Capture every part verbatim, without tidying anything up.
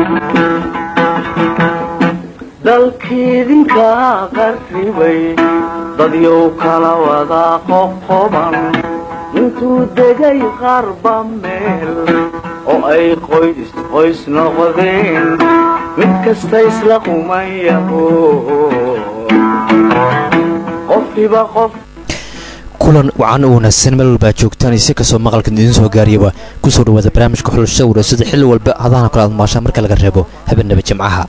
dalkiidinka qarribay dadyow kala wada qoqoban intuu degay qarba meel oo ay qoys qoys noqdeen mid kasta isla qumayaho qofkiiba qof kulan wacan u wanaagsan meel walba joogtaan si kasoo maqalka idin soo gaariyaba ku soo dhawaada barnaamijka xulashada waraysiga xilli walba hadana kala maasha marka laga reebo habeenaba jimcaha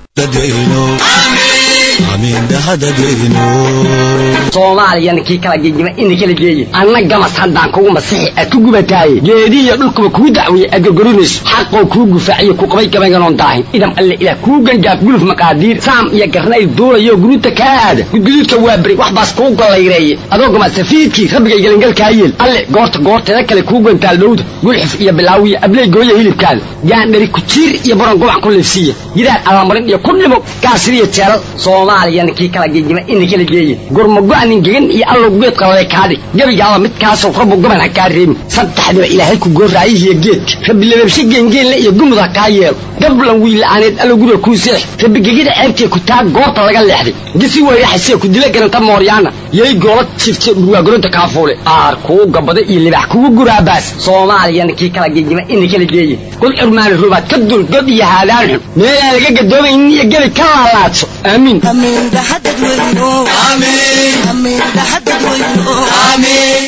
Soomaaliya ninkii kala geeyay in kala geeyay annaga masaxan kugu masixi aad ku gubatay geediya dhulkuba ku dacwiyay agagorinis xaqo ku gufaaciyo ku qabay gabaygan daahin idam alle ila ku gangaaf guluf maqaadiir saam iyo garnay duulayo gurunta kaada gudgududka waa bari wax baas ku galeeyay adoo ma safiidki rabbiga galangal kaayeel alle goorta goorta kale ku gantaal dhowd gulxif iyo bilaawiya ablay gooyo hilibkaad yaan dhari ku jiir iyo baran go'an ku leefsiya yiraan alamarin iyo ku dhimo gaasriya jeelal Soomaaliya ninkii kala geeyay in kala geeyay gurmo go'an gegan iyo allo geed qalay kaadi gabiga mid kaas oo rabbo goban ka reem saddexda ilaahay ku gooraayihiya geed rabbi leebshi gengeen iyo gumuda ka yeel gablan wiil aaneed allo guriga ku seex rabbi gegida ceebtay ku taag goorta laga leexday gisi way xasee ku dila garanta mooryaana yey goolad jifte buuga goronta ka foole aar ku gabada iyo libax ku guraabaas Soomaaliya ninkii kala geeyay in kala geeyay kul irmaan rubaad ka dul god iyo haadaan meel laga gadoobay in iyo gabi ka laalaadso aamin aamin dhaxad weyno aamin aamin dhaxad weyno aamin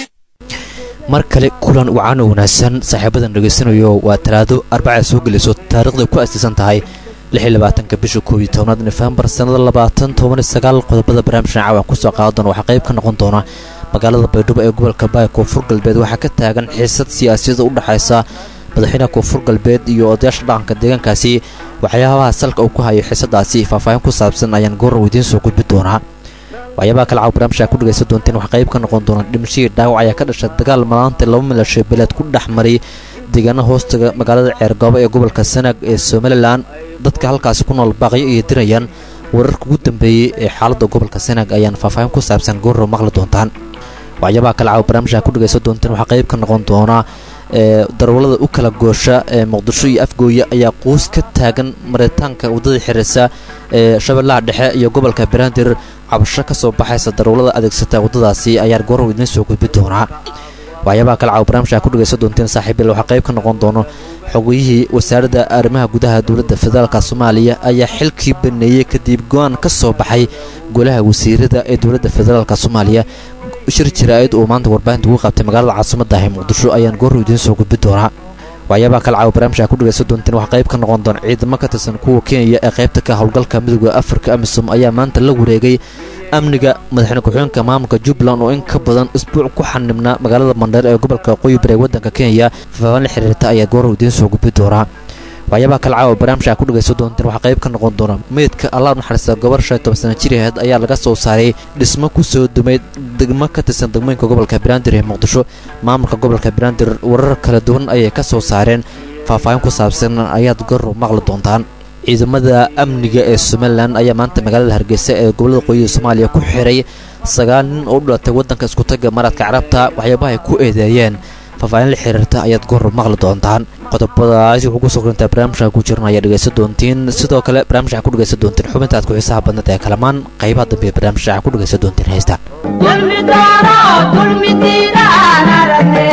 mar kale kulan wacan u wanaagsan saaxiibadan dhageysanayo waa talaado arbaca soo geliso taariikhda ku aasaysan tahay lix iyo labaatanka bisha koob iyo tobnaad November sanada labaatan toban iyo sagaal qodobada barnaamijka caawa ku soo qaadan waxa qayb ka noqon doona magaalada Baydhabo ee gobolka Baay Koonfur Galbeed waxa ka taagan xiisad siyaasadeed u dhaxaysa madaxweynaha Koonfur Galbeed iyo odayaasha dhaqanka deegaankaasi waxyaabaha salka uu ku hayo xiisadaasi faahfaahin ku saabsan ayaan goor weydiin soo gudbi doonaa waxyaabaha kala caaw barnaamijka ku dhageysan doonteen waxa qayb ka noqon doona dhimashii dhaawac ayaa ka dhashay dagaal maanta laba milashay beelad ku dhaxmaray deegaanada hoostaga magaalada Ceergabo ee gobolka Sanaag ee Soomaaliland dadka halkaas ku nool baaqyo iyo dirayaan wararka ugu dambeeyay ee xaaladda gobolka Sanaag ayaan faahfaahin ku saabsan goor maqli doontaan waxyaabaha kala caaw barnaamijka ku dhageysan doonteen waxa qayb ka noqon doona ee darwalada u kala goosha ee Muqdisho iyo Afgooya ayaa qoys ka taagan maritaanka wadada xiriirsa ee Shabeellaha Dhexe iyo gobolka Banaadir cabasho ka soo baxaysa darwalada adeegsata wadadaasi ayaa goor weyn soo gudbi doona waxyaabaha kala caaw barnaamijka ku dhageysan doonteen saaxiibayaal waxa qayb ka noqon doono xogiyihii wasaaradda arrimaha gudaha dawladda federaalka Soomaaliya ayaa xilkii baneeyay kadib go'aan ka soo baxay golaha wasiirada ee dawladda federaalka Soomaaliya shir jiraayad oo maanta warbaahinta ugu qabtay magaalada caasimadda ah Muqdisho ayaan goor weyn soo gudbi doonaa waxyaabaha kala caaw barnaamijka ku dhageysan doonteen waxa qayb ka noqon doona ciidamada ka tirsan kuwa Kenya ee qaybta ka howlgalka midowga Afrika AMISOM ayaa maanta la wareegay amniga madaxweyne ku-xigeenka maamulka Jubbaland oo in ka badan isbuuc ku xanibna magaalada Mandheer ee gobolka Waqooyi Bari waddanka Kenya faahfaahin la xiriirta ayaa goor weyn soo gudbi doonaa waxyaabaha kala caaw barnaamijka ku dhageysan doonteen waxa qayb ka noqon doona meedka Allah naxariista gabar shan iyo toban sano jir ah ayaa laga soo saaray dhismo ku soo dumay degmo ka tirsan degmooyinka gobolka Banaadir ee Muqdisho maamulka gobolka Banaadir warar kala duwan ayay ka soo saareen faahfaahin ku saabsan ayaad goor maqli doontaan ciidamada amniga ee Soomaaliland ayaa maanta magaalada Hargeysa ee gobolka Waqooyi Soomaaliya ku xiray sagaal nin oo dhalatay waddanka isku taga Maradka Carabta waxyaabaha ay ku eedeeyeen faahfaahin la xiriirta ayaad goor maqli doontaan qodobadaasi ugu soo korinta barnaamijka ku jirnaya dhageysan doontiin sidoo kale barnaamijka ku dhageysan doontiin xubinta aad ku xiisaha badnaa ee kalamaan qaybaha dambe ee barnaamijka ku dhageysan doontiin heesta dulmidara dulmidira narane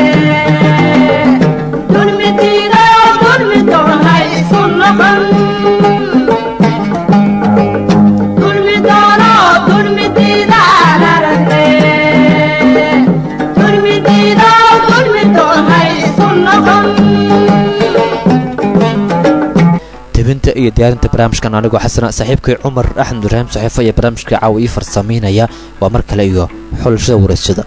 dulmidira dulmidora hay sunnahan dulmidara dulmidira narane dulmidira dulmidora hay sunnahan tebinta iyo diyaarinta barnaamijkan anigoo xasana saaxiibkay Cumar Axmed Ibraahim saxiifo iyo barnaamijka caawi farsameynaya waa mar kale iyo xulashada waraysiga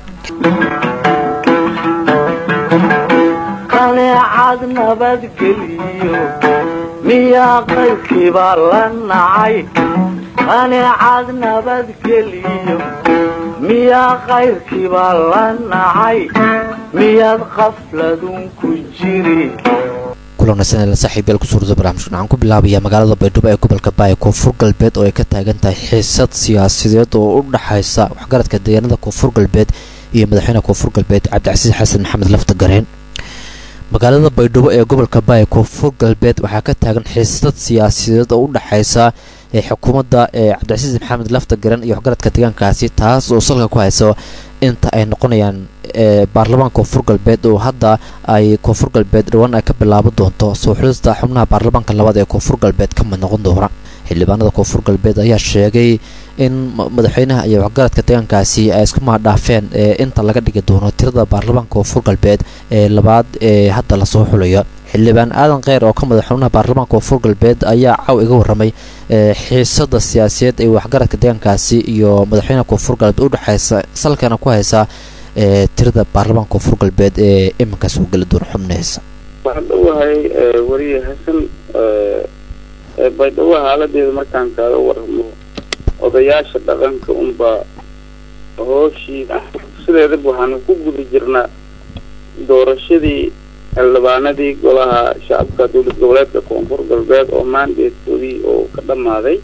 qaneecad nabadgeliyo miyaa qaybkiiba la nacay qaneecad nabadgeliyo miyaa qaybkiiba la nacay miyaad qafladun ku jiri kulana sanad saaxiibayaal ku soo barnaamijkan aan ku bilaabaya magaalada Baydhabo ee gobolka Baay Koonfur Galbeed oo ay ka taagan tahay xiisad siyaasadeed oo u dhaxaysa waxgaradka deegaanada Koonfur Galbeed iyo madaxweynaha Koonfur Galbeed Cabdicasiis Xasan Maxamed Lafta Gareen magaalada baydhabo ee gobolka baay koonfur galbeed waxaa ka taagan xiisad siyaasiyadeed oo u dhexaysa ee xukuumadda ee cabdicasiis maxamed lafta garan iyo waxgaradka deegaankaasi taas oo salka ku hayso inta ay noqonayaan baarlamaanka koonfur galbeed oo hadda ay koonfur galbeed dhawaan ay ka bilaabo doonto soo xulista xubnaha baarlamaanka labaad ee koonfur galbeed ka mid noqon doona xildhibaanada koonfur galbeed ayaa sheegay in madaxweynaha iyo waxgaradka deegaankaasi ay isku maadhaafeen inta laga dhigi doono tirada baarlamaanka koonfur galbeed ee labaad ee hadda lasoo xulayo xildhibaan aadan kheyr oo ka madax xubnaha baarlamaanka koonfur galbeed ayaa caw iga warramay xiisada siyaasiyeed ee waxgaradka deegaankaasi iyo madaxweynaha koonfur galbeed u dhexaysa salkana ku haysa tirada baarlamaanka koonfur galbeed ee iminkaas u geli doona xubnihiisa waxaan dhowahay wariye xasan baydhabo haaladeeda markaan kaaga waramo odayaasha dhaqanka unbaa hooshii sideedaba waxaanu ku guda jirnaa doorashadii xildhibaanadii golaha shacabka dowlad goboleedka koonfur galbeed oo maandeedkoodii oo ka dhammaaday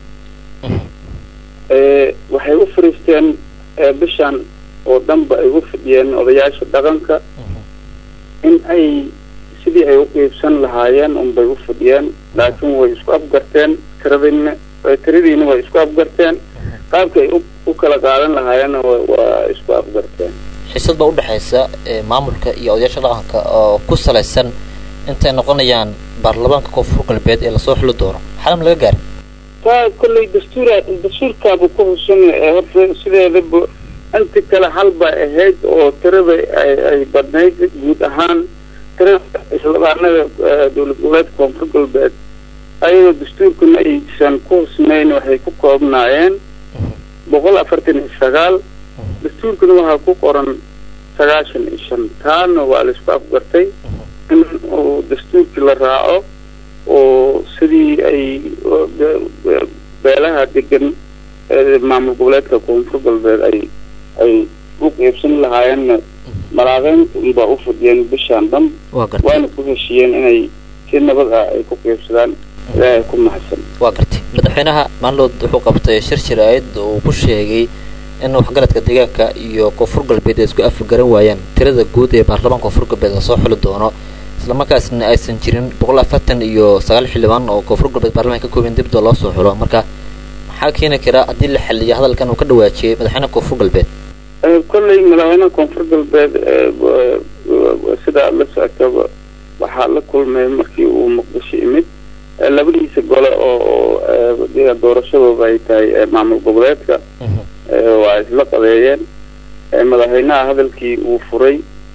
waxay u fariisteen bishan oo dhanba ay u fidhiyeen odayaasha dhaqanka in ay sidii ay u qiibsan lahaayeen unbay u fidhiyeen laakiin way isku afgarteen tiradina tiradiina way isku afgarteen qaabka ay u kala qaadan lahaayeenna waa isku afgarteen xiisad baa u dhexaysa maamulka iyo odayaasha dhaqanka oo ku salaysan intay noqonayaan baarlamaanka koonfur galbeed ee lasoo xuli doono xalam laga gaaray taa kolley dastuura dastuurkaaba ku husan horta sideedaba inta kale halba ahayd oo tirada ay badnayd guud ahaan tirada xildhibaanada dowlad goboleedka koonfur galbeed ayadoo dastuurkuna aysan ku husnayn waxay ku koobnaayeen boqol afartan iyo sagaal dastuurkuna waxaa ku qoran sagaashan iyo shan taana waa la isku afgartay in uu dastuurkii la raaco oo sidii ay beelaha degan maamul goboleedka koonfur galbeed ay ay u qeybsan lahaayeenna malaaqeynta unbaa u fadhiyeen bishaan dhan waana ku heshiiyeen inay si nabad ah ay ku qeybsadaan ilaahay ku mahadsan waa gartay madaxweynaha maanlood wuxuu qabtay shir jiraayad oo uu ku sheegay in waxgaradka deegaanka iyo koonfur galbeed ay isku afgaran waayaan tirada guud ee baarlamaanka koonfur galbeed lasoo xuli doono islamarkaasna aysan jirin boqol afartan iyo sagaal xildhibaan oo koonfur galbeed baarlamaanka ka kooban dibda loo soo xulo marka maxaa keeni kara haddii la xiliyo hadalkan uu ka dhawaajiyey madaxweynaha koonfur galbeed kolley madaxweynaha koonfur galbeed sidaa la socotaba waxaa la kulmay markii uu muqdisho imid labadiisa gole oo doorashadooda ay tahay maamul goboleedka waa isla qadeeyeen madaxweynaha hadalkii uu furay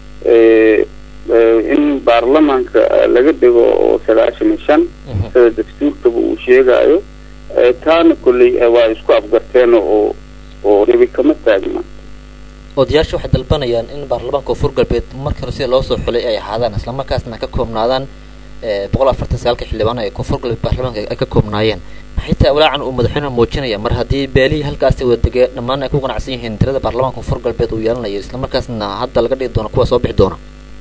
in baarlamaanka laga dhigo oo sagaashan iyo shan sida dastuurkaba uu sheegayo taana kolley waa isku afgarteen oo oo dhibi kama taagna odayaasha waxay dalbanayaan in baarlamaanka koonfur galbeed markale sida loo soo xulay ay ahaadaan islamarkaasna ka koobnaadaan boqol afartan sagaalka xildhibaan ee koonfur galbeed baarlamaanka ay ka koobnaayeen maxay tahay walaacan uu madaxweynaha muujinaya mar haddii beelihii halkaasi wada degee dhammaan ay ku qanacsan yihiin tirada baarlamaanka koonfur galbeed uu yeelanayo islamarkaasna hadda laga dhigi doono kuwa soo bixi doona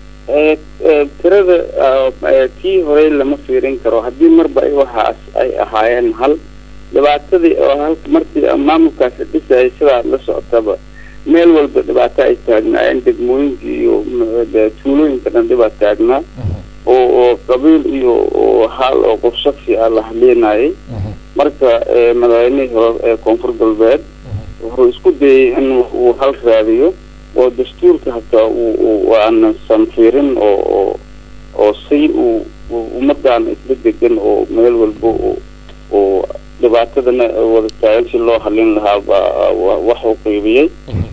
tirada tii horey lama fiirin karo haddii marba ay waxaas ay ahaayeen hal dhibaatadii oo halka markii maamulkaasi dhisayay sidaa la socotaba meel walba dhibaato ay taagnaayeen degmooyinka iyo tuulooyinka dhan dhibaa taagnaa oo oo qabiil iyo oo hal oo qof shaksi ah la hadleenayay marka madaxweynihii hore ee koonfur galbeed wuxuu isku dayay in uu hal raadiyo oo dastuurka hataa uu aansan fiirin oo oo oo si uu ummadaan isla degan oo meel walba oo dhibaatadana wada taagan si loo halin lahaa baa wax uu qaybiyey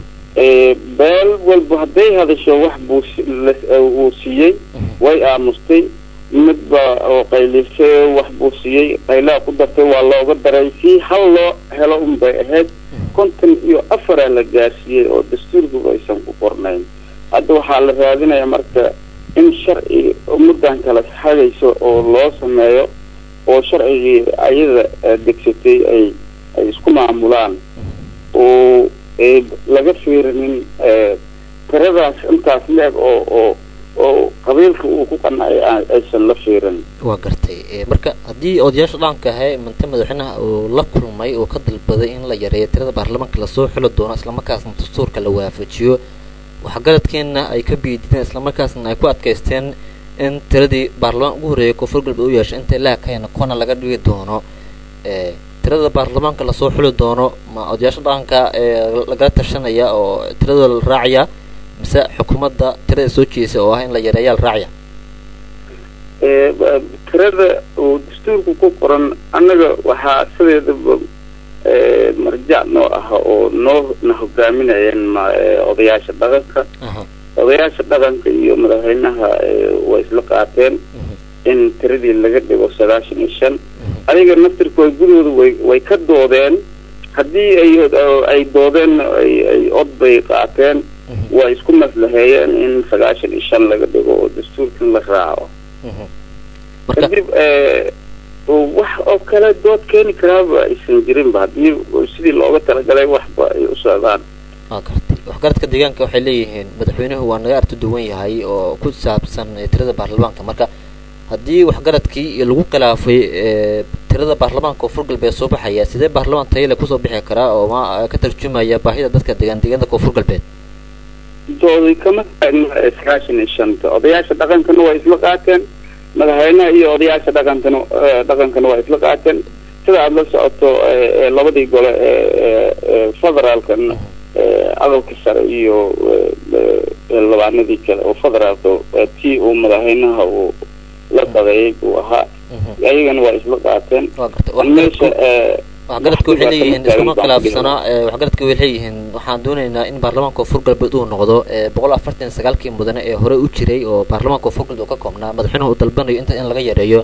beel walba hadday hadasho wax buu uu siiyey way aamustay midba oo qaylisay wax buu siiyey qaylaa ku dartay waa looga daray si hal loo helo unbay ahayd konton iyo afara la gaarsiiyey oo dastuurkuba aysan ku qornayn hadda waxaa la raadinaya marka in sharci ummadan kala hagayso oo loo sameeyo oo sharcigii ayada degsatay ay ay isku maamulaan oo laga fiirinin tiradaas intaas leeg oo oo oo qabiilka uu ku qanacay aysan la fiirin waa gartay marka haddii odayaasha dhaqanka ahay manta madaxweynaha uu la kulmay oo ka dalbaday in la yareeyo tirada baarlamaanka lasoo xuli doono islamarkaasna dastuurka la waafajiyo waxgaradkeena ay ka biidideen islamarkaasna ay ku adkaysteen in tiradii baarlamaan ugu horreeyay koonfur galbeed u yeeshay inta ilaa kayna kuna laga dhigi doono ee tirada baarlamaanka lasoo xuli doono ma odayaasha dhaqanka ee lagala tashanaya oo tirada la raacaya mise xukuumadda tirada soo jeesay oo ah in la yareeyo la raacaya ee tirada oo dastuurku ku qoran annaga waxaa sideedaba ee marjac noo ah oo noo na hogaaminayeen odayaasha dhaqanka odayaasha dhaqanka iyo madaxweynaha way isla qaateen in tiradii laga dhigo sagaashan iyo shan adiga naftirkooda gudooda way way ka doodeen haddii ay ay doodeen ay ay od bay qaateen way isku maslaheeyeen in sagaashan iyo shan laga dhigo oo dastuurkan la raaco kadib ee wax oo kale dood keeni karaaba aysan jirinba haddii sidii looga talagalay waxba ay u socdaan waxgaradka deegaanka waxay leeyihiin madaxweynuhu waa naga arti duwan yahay oo ku saabsan tirada baarlamaanka marka haddii waxgaradkii lagu khilaafay tirada baarlamaanka koonfur galbeed soo baxaya sidee baarlamaan tayale kusoo bixi karaa oo ma ka tarjumaya baahida dadka deegaan deegaanka koonfur galbeed doodi kama sagaashan iyo shanta odayaasha dhaqankana waa isla qaateen madaxweynaha iyo odayaasha dhaqankana dhaqankana waa isla qaateen sida aada la socoto labadii gole ee federaalkan adalka sare iyo labaanadii kale oo federaalka tii uu madaxweynaha uu la qadeeyay buu ahaa ayagana waa isla qaateen meesha waxgaradka waxay leeyihiin iskuma khilaafsanaa waxgaradka waxay leeyihiin waxaan doonaynaa in baarlamaanka koonfur galbeed uu noqdo boqol afartan iyo sagaalkii mudane ee hore u jiray oo baarlamaanka koonfur galbeed uu ka koobnaa madaxweynuhu uu dalbanayo inta in laga yareeyo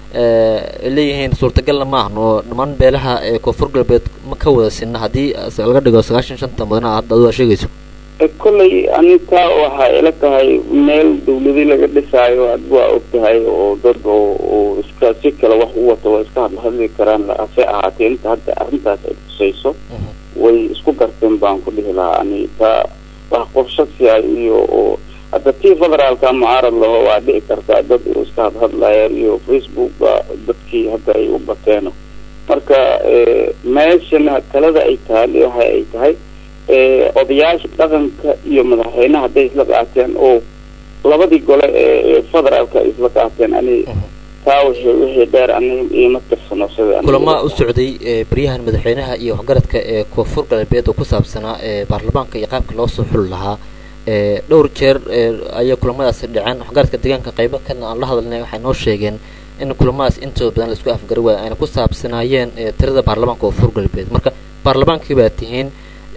leeyihiin suurtagalna maahan oo dhammaan beelaha ee koonfur galbeed ma ka wada sinna haddii laga dhigo sagaashan shanta mudane hadda aduga sheegayso kolley anitaa waxaa ila tahay meel dawladii laga dhisaayo ad waa og tahay oo dad oo iska si kale wax u wato waa iska hadlahadli karaan hase ahaatee inta hadda arrintaas ay tusayso way isku garteen baan ku dhihi lahaa anitaa wax qof shaksiya iyo oo hadda tii federaalka mucaarad laho waa dhici kartaa dad oo iska hadhadlayaan iyo facebook ba dadkii hadda ay u bateeno marka meeshana talada ay tahay waxa ay tahay odayaasha dhaqanka iyo madaxweynaha hadday isla qaateen oo labadii gole ee federaalka ay isla qaateen ani taa wixii wixii dheer ani iima tirsano sida kulama u socday baryahan madaxweynaha iyo waxgaradka ee koonfur galbeed oo ku saabsanaa ee baarlamaanka iyo qaabka loo soo xuli lahaa dhowr jeer ayaa kulamadaasi dhaceen waxgaradka deegaanka qaybo kana aan la hadalnay waxay noo sheegeen in kulamadaas intooda badan la isku afgari waayo ayna ku saabsanaayeen tirada baarlamaanka koonfur galbeed marka baarlamaankii baa tihiin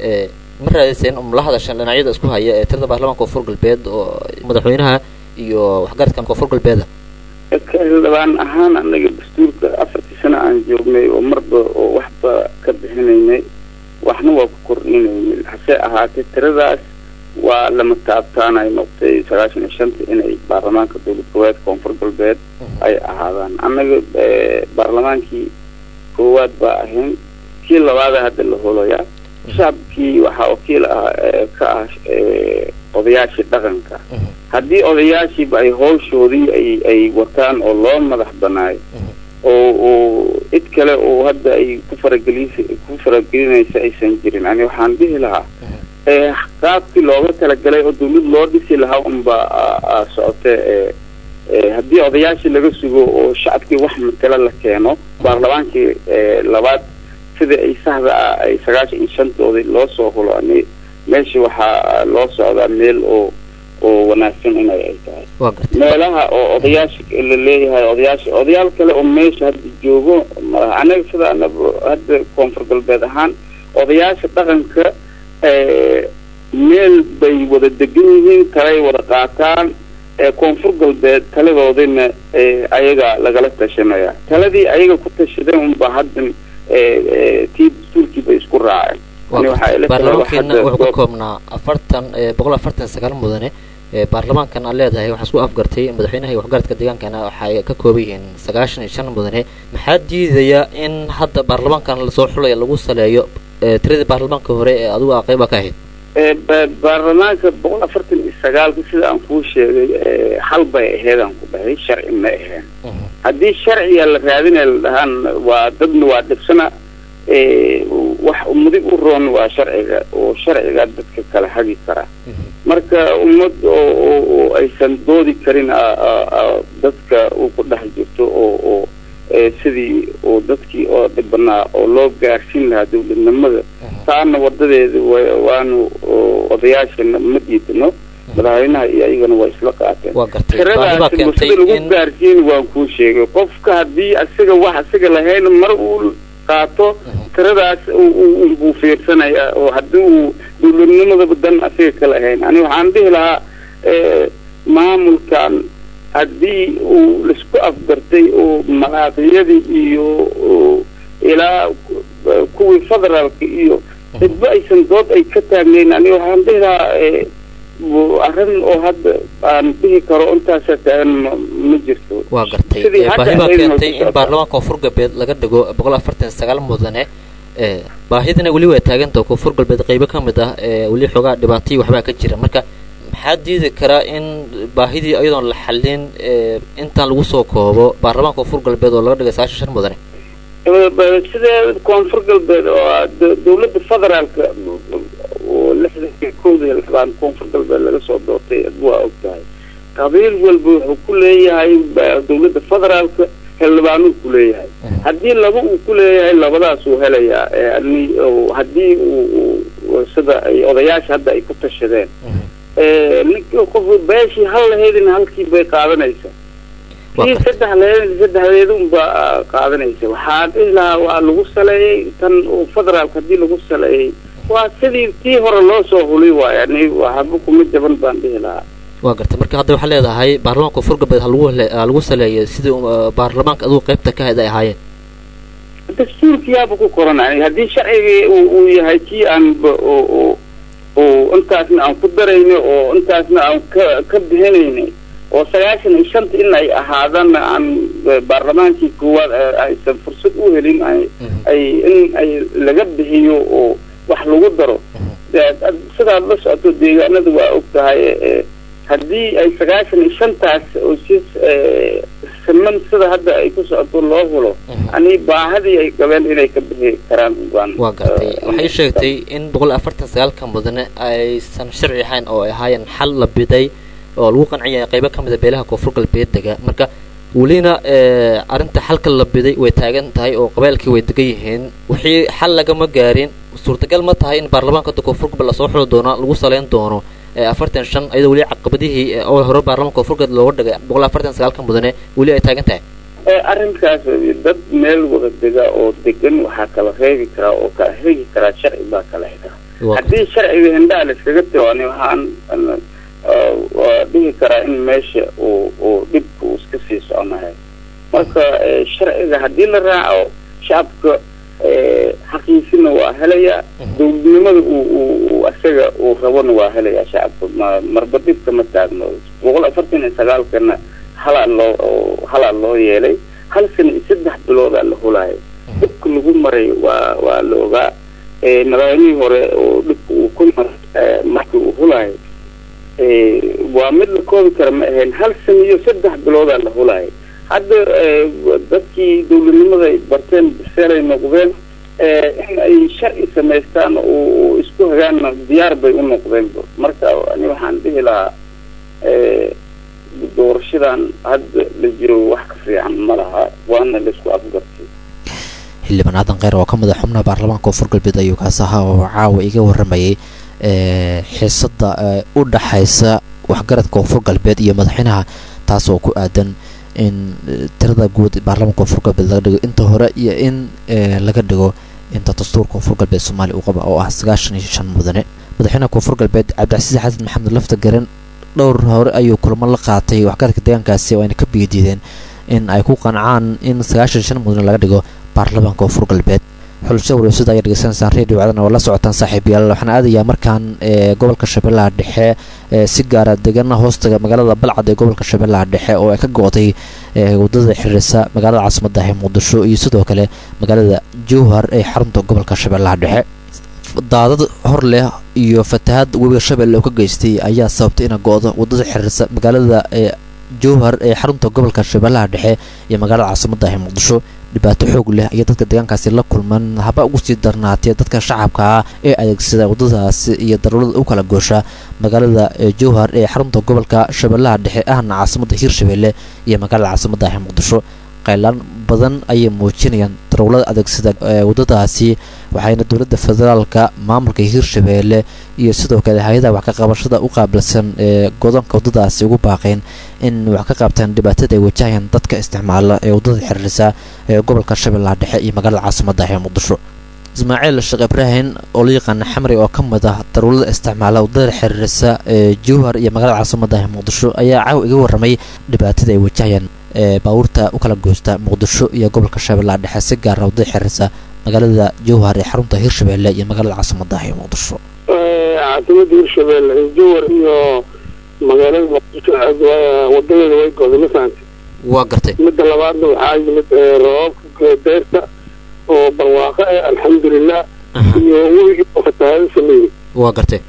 ma raadiseen um la hadashan dhinacyada isku haya ee tirada baarlamaanka koonfur galbeed oo madaxweynaha iyo waxgaradka koonfur galbeeda xildhibaan ahaan anaga dastuurka afartii sano aan joognay oo marba oo waxba ka bixinaynay waxna waa ku kordhinaynay hase ahaatee tiradaas waa lama taabtaanay noqtay sagaashan iyo shanta inay baarlamaanka dowlad goboleed koonfur galbeed ay ahaadaan annaga baarlamaankii koowaad baa ahayn kii labaada hadda la holayaa shacabkii waxaa wakiil ah ka ah odayaashii dhaqanka haddii odayaashiiba ay howshoodii ay ay wataan oo loo madax banaayo oo oo cid kale oo hadda ay ku faragelinsa ku faragelinaysa aysan jirin ani waxaan dhihi lahaa qaabkii looga talagalay oo dawlad loo dhisi lahaa unba socote haddii odayaashii laga sugo oo shacabkii wax matala la keeno baarlamaankii labaad sida ay saxda ah ay sagaashan iyo shantoodii loo soo hulo ani meesha waxaa loo socdaa meel oo oo wanaagsan inay ay tahay meelaha oo odayaasha la leeyahay odayaasha odayaal kale oo meesha hadda joogo anaga sida anaba hadda koonfur galbeed ahaan odayaasha dhaqanka meel bay wada degan yihiin talay wada qaataan koonfur galbeed taladoodina ayaga lagala tashanaya taladii ayaga ku tashadeen unba haddan tii dastuurkii bay isku raaceen baarlamaankeena wuxuu ka koobnaa afartan boqol afartan sagaal mudane baarlamaankan aan leedahay waxaa isku afgartay madaxweynaha iyo waxgaradka deegaankana waxay ka kooban yihiin sagaashan iyo shan mudane maxaa diidaya in hadda baarlamaankan lasoo xulaya lagu saleeyo tiradii baarlamaanka hore ee adigu a qayba ka ahayd baarlamaanka boqol afartan iyo sagaalka sida aan kuu sheegay hal bay aheed aan ku dhahay sharci ma aheen haddii sharciga la raadinaya la dhahaan waa dadna waa dhibsana wax mudig u roon waa sharciga oo sharciga dadka kala hagi kara marka ummad oo aysan doodi karin dadka uu ku dhex jirto oo sidii oo dadkii oo dhibanaa oo loo gaarsiin lahaa dawladnimada taana wadadeeda waanu odayaashana ma diidno madaxweynaha iyo ayagana waa isla qaateen tiradaas bulshada lagu gaarsiin waan kuu sheegay qofka haddii asiga wax asiga lahayn mar uu qaato tiradaas uu fiirsanaya oo haddii uu dawladnimadaba dan asiga ka lahayn ani waxaan dhihi lahaa maamulkan haddii uu laisku afgartay oo malaaqiyadii iyo ilaa kuwii federaalka iyo cidba aysan dood ay ka taagnayn ani waxaan dhihi lahaa arrin oo hadda aan dhihi karo intaasa taagan ma jirto waa gartay baahi baa keentay in baarlamaanka koonfur galbeed laga dhigo boqol afartan iyo sagaal mudane baahidina weli waa taaganta koonfur galbeed qaybo ka mid ah weli xoogaa dhibaatay waxbaa ka jira marka maxaa diidi karaa in baahidii ayadoon la xallin intaan lagu soo koobo baarlamaanka koonfur galbeed oo laga dhigay sagaashan shan mudane sida koonfur galbeed oo dawladda federaalka oo lixdan kooda iyo lixdan koonfur galbeed laga soo doortay waa og tahay qabiil walba wuxuu ku leeyahay dawladda federaalka xildhibaanuu ku leeyahay haddii laba uu ku leeyahay labadaas uu helayaa haddii uu sida ay odayaasha hadda ay ku tashadeen ninkii qof beeshii hal lahaydina halkii bay qaadanaysaa kii saddex lahaydina saddexdeeda unbaa qaadanaysa waxaan dhihi lahaa waa lagu saleeyey tan federaalka haddii lagu saleeyey waa sidii tii hore loo soo huli waayo yani waxba kuma jaban baan dhihi lahaa waa gartay marka hadda waxaa leedahay baarlamaanka koonfur galbeed halagu lagu saleeyay sidii baarlamaanka adigu qaybta ka hayd ay ahaayeen dastuurkiyaaba ku koranay haddii sharcigii uu yahay kii aan oo intaasna aan ku darayno oo intaasna aan ka ka bixinayno oo sagaashan iyo shanta in ay ahaadaan aan baarlamaankii koowaad aysan fursad u helin ay ay in ay laga bixiyo oo wax lagu daro sidaad la socoto deegaanada waa og tahay haddii ay sagaashan iyo shantaas oo si siman sida hadda ay ku socoto loo hulo ani baahadii ay qabeen inay ka bixi karaan baan waa gartay waxay sheegtay in boqol afartan sagaalka mudane aysan sharci ahayn oo ay ahaayeen xal la biday oo lagu qanciyay qaybo ka mid ah beelaha koonfur galbeed dega marka welina arrinta xalka la biday way taagan tahay oo qabaylkii way degan yihiin wixii xal lagama gaarin suurtagal ma tahay in baarlamaanka koonfur galbeed la soo xiro doono lagu saleyn doono afartan shan ayadoo weli caqabadihii oo hore baarlamaanka koonfur galbeed looga dhigay boqol afartan sagaalka mudane weli ay taagan tahay arrinkaas dad meel wada dega oo degan waxaa kala reebi karaa oo kala hegi karaa sharci baa kala xigaa haddii sharciga hindhaha la iskaga tiwaani waxaan dhihi karaa in meesha uu uu dhibka uu iska sii soconahay marka sharciga haddii la raaco shacabka xaqiisina waa helayaa dawladnimada uu isaga uu rabona waa helayaa shacabka marba dhibka ma taagno boqol afartan iyo sagaalkana halaa loo halaa loo yeelay hal sana iyo saddex biloodaa la hulaayo dhibka lagu maray waa waa la ogaa madaxweynihii hore oo dhibka uu ku maray markii uu hulaayo waa mid la koobi kara ma ahayn hal sana iyo saddex biloodaa la hulaayo hadda dadkii dawladnimada ay barteen biseelay noqdeen in ay sharci samaystaan oo isku hagaanna diyaar bay u noqdeen marka ani waxaan dhihi lahaa doorashadan hadda la jiro wax ka fiican ma laha waana laisku afgartay xildhibaan aadan kheyr oo ka mid ah xubnaha baarlamaanka koonfur galbeed ayuu kaas ahaa oo caawa iga warramayay xiisada u dhaxaysa waxgaradka koonfur galbeed iyo madaxweynaha taas oo ku aadan in tirada guud baarlamaanka koonfur galbeed laga dhigo inta hore iyo in laga dhigo inta dastuurka koonfur galbeed soomaaliya uu qaba oo ah sagaashan iyo shan mudane madaxweynaha koonfur galbeed cabdicasiis xasan maxamed lafta garan dhowr hore ayuu kulamo la qaatay waxgaradka deegaankaasi oo ayna ka biidiideen in ay ku qancaan in sagaashan iyo shan mudane laga dhigo baarlamaanka koonfur galbeed xulashada wareysyada ayaa dhegeysanaysaan radio wacdana oo la socotaan saaxiibayaal waxaan aadayaa markaan gobolka shabeellaha dhexe si gaara degana hoostaga magaalada balcad ee gobolka shabeellaha dhexe oo ay ka go-day wadada xiriirisa magaalada caasimadda ah muqdisho iyo sidoo kale magaalada jowhar ee xarunta gobolka shabeellaha dhexe daadad hor leh iyo fatahaad webiga shabeelle oo ka geystay ayaa sababtay inay go-do wadada xiriirisa magaalada jowhar ee xarunta gobolka shabeellaha dhexe iyo magaalada caasimadda ah muqdisho dhibaato xoog leh ayay dadka deegaankaasi la kulmaan haba ugu sii darnaatee dadka shacabka ah ee adeegsada waddadaasi iyo darawlada u kala goosha magaalada jowhar ee xarunta gobolka shabeellaha dhexe ahna caasimadda hiirshabeelle iyo magaalada caasimadda ah muqdisho qaylaan badan ayay muujinayaan darawlada adeegsada waddadaasi waxayna dowladda federaalka maamulka hiirshabeelle iyo sidoo kale hay-adaha wax ka qabashada u qaabilsan ee godoonka waddadaasi ugu baaqeen in wax ka qabtaan dhibaatada ay wajahayaan dadka isticmaala ee waddada xiriirisa ee gobolka shabeellaha dhexe iyo magaalada caasimadda ah ee muqdisho ismaaciil sheekh ibraahim oo la yaqaana xamri oo ka mid ah darawlada isticmaala waddada xiriirisa ee jowhar iyo magaalada caasimadda ah ee muqdisho ayaa caaw iga warramay dhibaatada ay wajahayaan ee baabuurta u kala goosta muqdisho iyo gobolka shabeellaha dhexe si gaara waddada xiriirisa magaalada jowhar ee xarunta hiirshabeelle iyo magaalada caasimadda ah ee muqdisho caasimada hiirshabeelle jowhar iyo magaalada muqdisho wadadeeda way gooday ma fahamtay waa gartay midda labaadna waxaa yimid roobabka deerta oo barwaaqo eh alxamdulilah iyo webigii oo fatahaado sameeyey waa gartay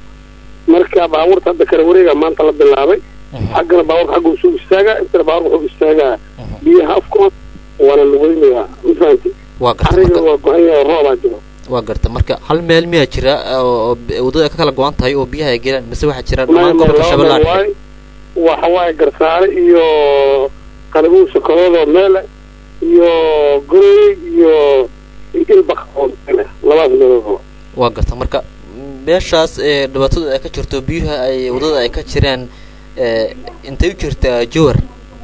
marka baabuurta hadda kala wareega maanta la bilaabay xaggana baabuurka xagga usuu istaagaa intana baabuurka wuxuu istaagaa biyaha afkood waana lugeynayaa ma fahamtay waa gartay ariga waa go-an yahay roobaa jiro waa garta marka hal meel miyaa jira oo waddada ka kala go-an tahay oo biyaha ay gelaan mise waxaa jira dhammaan gobolka shabeellaha dhexe waxa waaye garsaare iyo qalabuhu sokodoodoo meele iyo gorey iyo ilbaq oo meele labaas meelood waa garta marka meeshaas ee dhibaatadu ay ka jirto biyaha ay waddada ay ka jiraan intay u jirtaa jowhar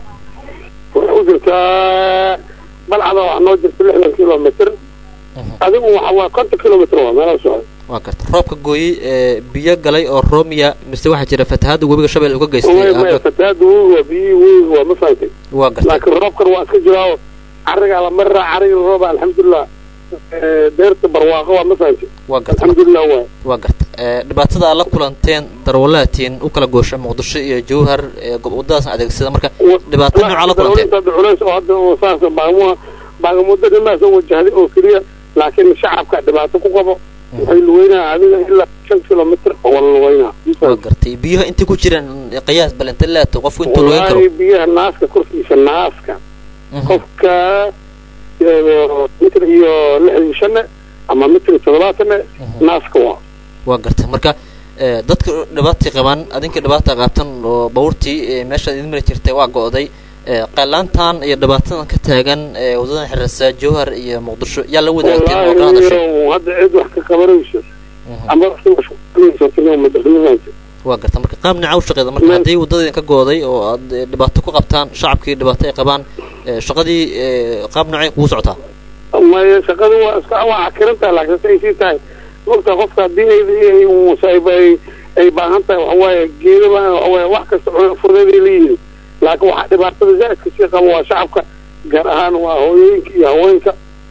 waxay u jirtaa balcada wax noo jirta lixdan kilomitr adigu waxa waa konton kilomitr waa meelaha socda waa garta roobka gooyey ee biyo galay oo roomiya mise waxaa jira fatahaada webiga shabeelle uga geystay fatahaada webiga waa biyihii webiga waa ma fahamtay waa garta laakiin roobkan waa iska jiraa carigaa la mariraa cariga rooba alxamdulilah deerta barwaaqo waa ma fahamtay waa garta alxamdulilah waay waa garta dhibaatada aad la kulanteen darwalaatiin u kala goosha muqdisho iyo jowhar waddadaasna adeegsada marka dhibaato nooca la kulanteen culeys oo hadda oo saas baagamuha baagamuda dhimaas oo wajahday oo keliya laakiin shacabka dhibaato ku qabo waxay lugeynaa adiga ilaa shan kilomitr oo wala lugeynaa waa gartay biyaha inta ku jiraan qiyaas bal inta leeto qofku intuu lugeyn karo biyaha naaska korkiisa naaska qofka mitr iyo lixdan shan ama mitr toddobaatan naaska waa waa gartay marka dadka dhibaatii qabaan adinka dhibaata qaabtan oo baabuurtii meesha idin mari jirtay waa go'day qaylaantan iyo dhibaatadan ka taagan wadadan xiriirsa jowhar iyo muqdisho yaa la wadaagteen oo ka hadashay hadda cid wax ka qabanayso ama waa garta marka qaab nicaa u shaqeeda marka haddii waddada ka gooday oo aad dhibaato ku qabtaan shacabkii dhibaato ay qabaan shaqadii qaab nocay kugu socotaa maya shaqadu waa iska waa cakirantahay laakiin say sii tahay mogta qofka haddii ay ay baahan tahay waxawaaye geedaba waxawaaye wax kasta furdeeday leeyihiin laakiin waxaa dhibaatada zaaidka sii qaba waa shacabka gaar ahaan waa hooyooyinka iyo haweenka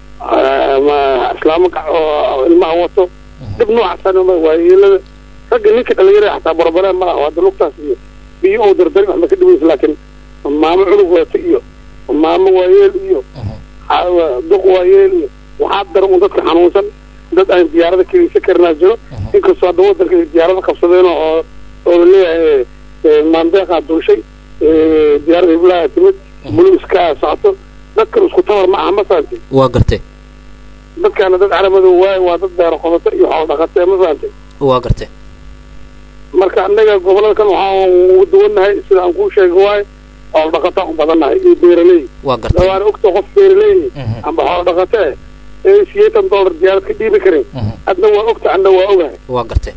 islaamaka oo ilmaha wato dhib noocaasana waa yeelada ragga ninka dhalinyarada xataa barabareen ma laha hadda lugtaas iyo biyo oo dardari wax ma ka dhibaysa laakiin maamo cunug wato iyo maamo waayeel iyo duq waayeel iyo waxaa daran un dadka xanuunsan dad aan diyaarada keliisa karinaa jiro inkastoo hadda wadanka diyaarada qabsadeen oo oo leeyahay maandeeqaa dulshay diyaarada hiblaa timid buluiskaa socoto dadkan isku tabar ma aha ma fahamtay waa gartay dadkaana dad calamado waay waa dad beero qodato iyo xoolo dhaqatee ma fahamtay waa gartay marka annaga gobolada kan waxaan ugu duwannahay sida aan kuu sheega waayo xoolo dhaqataa u badannahay iyo beeraley waa gartay waana ogta qof beeraley amba xoolo dhaqatee ee siyeetan dollar diyaarad ka dhiibi karin adna waa ogta anna waa ogahay waa gartay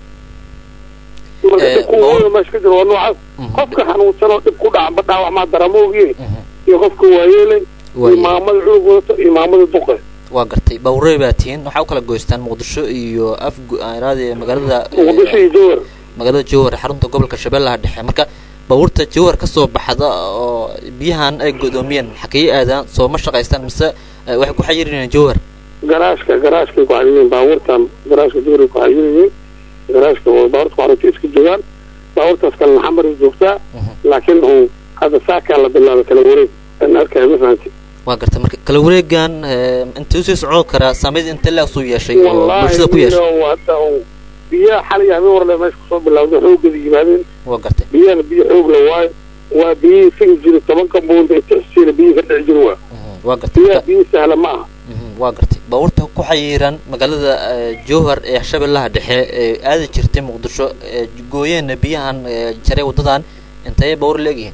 marka dhibkuwada meesha ka jiro waa noocaas qofka xanuunsanoo dhib ku dhaca badhaawac maa daramoogiye iyo qofka waayeelay iyo maamada cunug wadato iyo maamada duqe waa gartay bawrey baa tihiin waxaa u kala goystaan muqdisho iyo afraadi magaalada muqdisho iyo jowhar magaalada jowhar xarunta gobolka shabeellaha dhexe marka bawrta jowhar ka soo baxda oo biyahan ay godoomiyeen xakeye aadaan soo ma shaqaystaan mise waxay ku xayiriyeen jowhar garaashka garaashkay ku xayiriyeen baabuurtan garaashka jowhar ku xayiriyeen garaashka oo baabuurta xarunta iska joogaan baabuurtaas kalena xamar joogtaa laakiin uu hadda saakaa la bilaabay kala wareeg an arkaya ma fahanti waa garta marka kala wareegan intuu sii socon karaa saameyd inta la soo yeeshay oo bulshada ku yeeshay biyaha xalay habeen warle meesha kusoo bilowday xoogada yimaadeen waa gartay biyahana biyo xoog la waayo waa biyihii figi jira tobanka buunda ee tixsiina biyihii ka dhici jira waa waa gartay biyo biyo sahla ma aha waa gartay baabuurta ku xayiran magaalada Jowhar ee Shabeellaha Dhexe ee aadi jirtay Muqdisho gooyeen biyahan jaray wadadan intay baabuur leeyihiin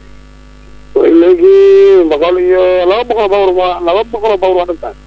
leeyihiin boqol iyo laba boqol baabuur laba boqol baabuur waa dhantaan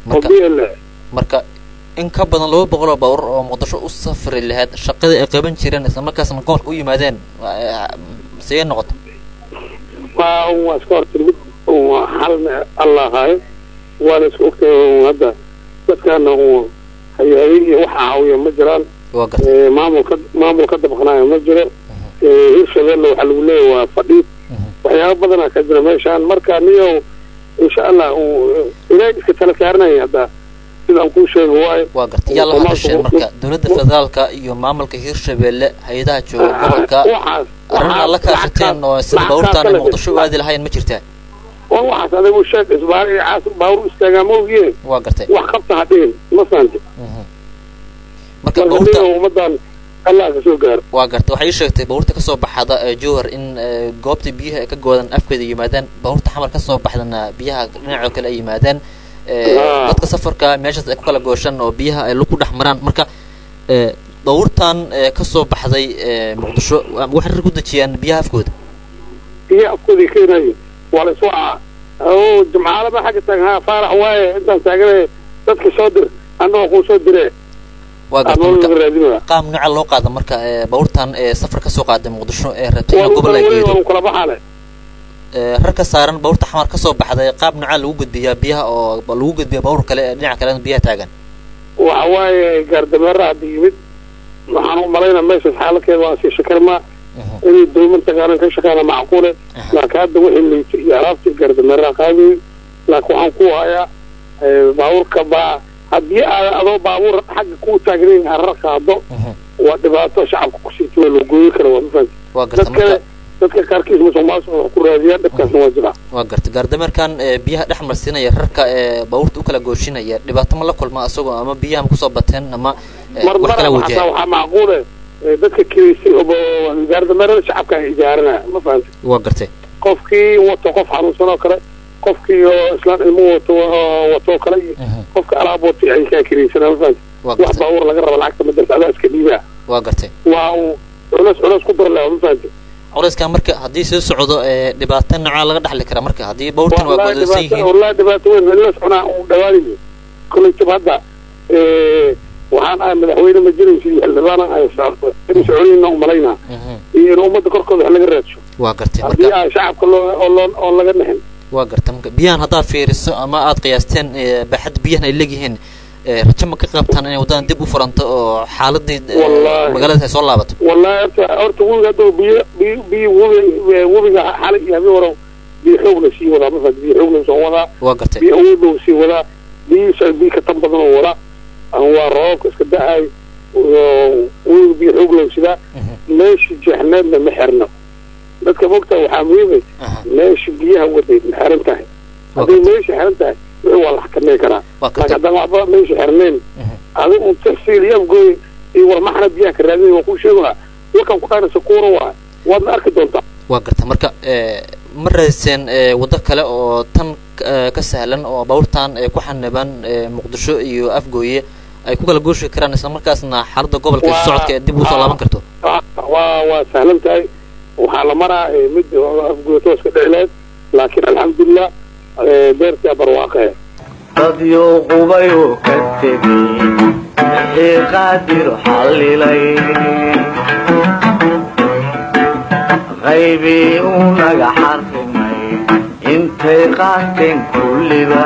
marka in ka badan laba boqol baabuur oo Muqdisho u safri lahayd shaqada ay qaban jireen isla markaasna gobolka u yimaadeen sidee noqotay waa waa iskortimid oo hal Allah hay wala isku ogtay hadda dadkan oo hay'adaha waxa caawiya ma jiraan ee maamulka maamulka dabaqnaa ma jiro ee Shabeelle waxa lagu leeyahay waa fadhiid waxyaabo badan ka jira meeshaan marka niyo insha Allah ilaahay iska tala saarnay hadda sidaan ku sheego waay waa gartay yalla hadasheen marka dawladda federaalka iyo maamulka Hirshabeelle hay'adaha jooga gobolka arrin la kaashateen oo sida baabuurtan Muqdisho aadi lahayn ma jirtaa waxaas adigu sheeg isbaari caas baabuur istaagaamowgii waa gartay wax qabta hadeen ma fahanti marka baabuurta umadan Allah ka soo gaar waa gartay waxay sheegtay baabuurta ka soo baxada Jowhar in goobta biyaha ay ka goodan afkeeda yimaadaan baabuurta xamar ka soo baxdana biyaha dhinaca kale ay yimaadaan dadka safarka meeshaas ay ku kala gooshan oo biyaha ay lagu dhex maraan marka baabuurtan ka soo baxday Muqdisho waxay ku dajiyaan biyaha afkooda biyaha afkooda keenay wala soo oo jamaacada ma xaga taagna faarax waaye inta taaganay dadka soo dir anoo ku soo diray waa gartay qaam nooca loo qaado marka baabuurtan safar ka soo qaaday Muqdisho ee rabtay gobol ay geeyo kala baxale ee rarka saaran baabuurta xamar ka soo baxday qaab nooca lagu gudbiyaa biyaha oo lagu gudbiyaa baabuur kale dhinaca kale biyaha taagan waxa waaye gaardameera yimid waxaan u maleynaa meesha xaaladkeeda waa si shakarma inay dowladda garan ka shaqeeyaan macquul laakiin hadda wixii leeyay iyo alaabta gaardameera qaadi laakiin waxaan ku hayaa baabuurka baa haddii adoo baabuur xagga ku taagneen harar qaado waa dhibaato shacabka ku sii tuulo gooyi kara waa mafahant waa gartay dadka qaarkiis musuqmaasuq oo ku raadiyaan dadkaasna waa jira waa gartay gaardameerkan biyaha dhex marsiinaya rarka ee baabuurta u kala gooshinaya dhibaato ma la kulma asagoo ama biyaha ku soo bateen ama wax kala wajahay waxa macquul ah dadka kiisi oo gaardameerada shacabka ay ijaarana ma fahant waa gartay qofkii wato qof xanuunsan oo kale qofkii islaan ilmo wato wato kale qofka alaab wato ay ka kireysan ma fahant wax baabuur laga rabo lacagta madrasada iska dhiiba waa gartay waa culas culas ku darlaa ma fahant culayskan marka haddii soo socdo ee dhibaato nooca laga dhaxli kara marka haddii baabuurtan waa go'doonsan yihiin wallahi dhibaato weyn la socnaa oo dhawaaliyo kulay hadda ee waxaan ay madaxweyne ma jiraysiin xildhibaan ay socodina u malayna iyo ummadda korkooda laga raadsho waa gartay marka shacabka loo oo laga naxin waa gartay marka biyahan hadaa fiiriso ama aad qiyaasteen baaxad biyahan ay leeyihiin rajo ma ka qabtaan inay wadaan dib u furanto oo xaaladii magaalada soo laabato wallahi horta wiiga doo biyo biyo wiiga xal iyo habeen waro biyo xoog la sii wada ma fad biyo xoog la soo wada waa gartay biyo uu sii wada biyo shay biyo ka tan badan oo wada aan waa roob iska daay oo wiiga biyo xoog la sida meeshii jahannamna ma xirno dadka mogta waxa muhiim ah meeshii biyaha waday ma xiran tahay haddii meeshii xiran tahay waa la xakameyn karaa laakiin haddaan waxba meesha xirnayn adigu tafsiil yabgoy iyo warmaxna biyaha ka raadinay waa ku sheegaa wakan ku dhaanaysa kuura waa waadna arki doontaa waa garta marka ma raadiseen waddo kale oo tan ka sahlan oo baabuurtan ku xaniban Muqdisho iyo Afgooye ay ku kala gooshi karaan isla markaasna xaaladda gobolka socodka dib u soo laaban karto waa waa sahlan tahay waxaa la maraa mid Afgooye tooska dhicleed laakiin alxamdulillah beerta barwaaqe dadyo qubayo ka tegay wixii qaadir xallilay qaybi uu naga xarrimay intay qaateen kulliba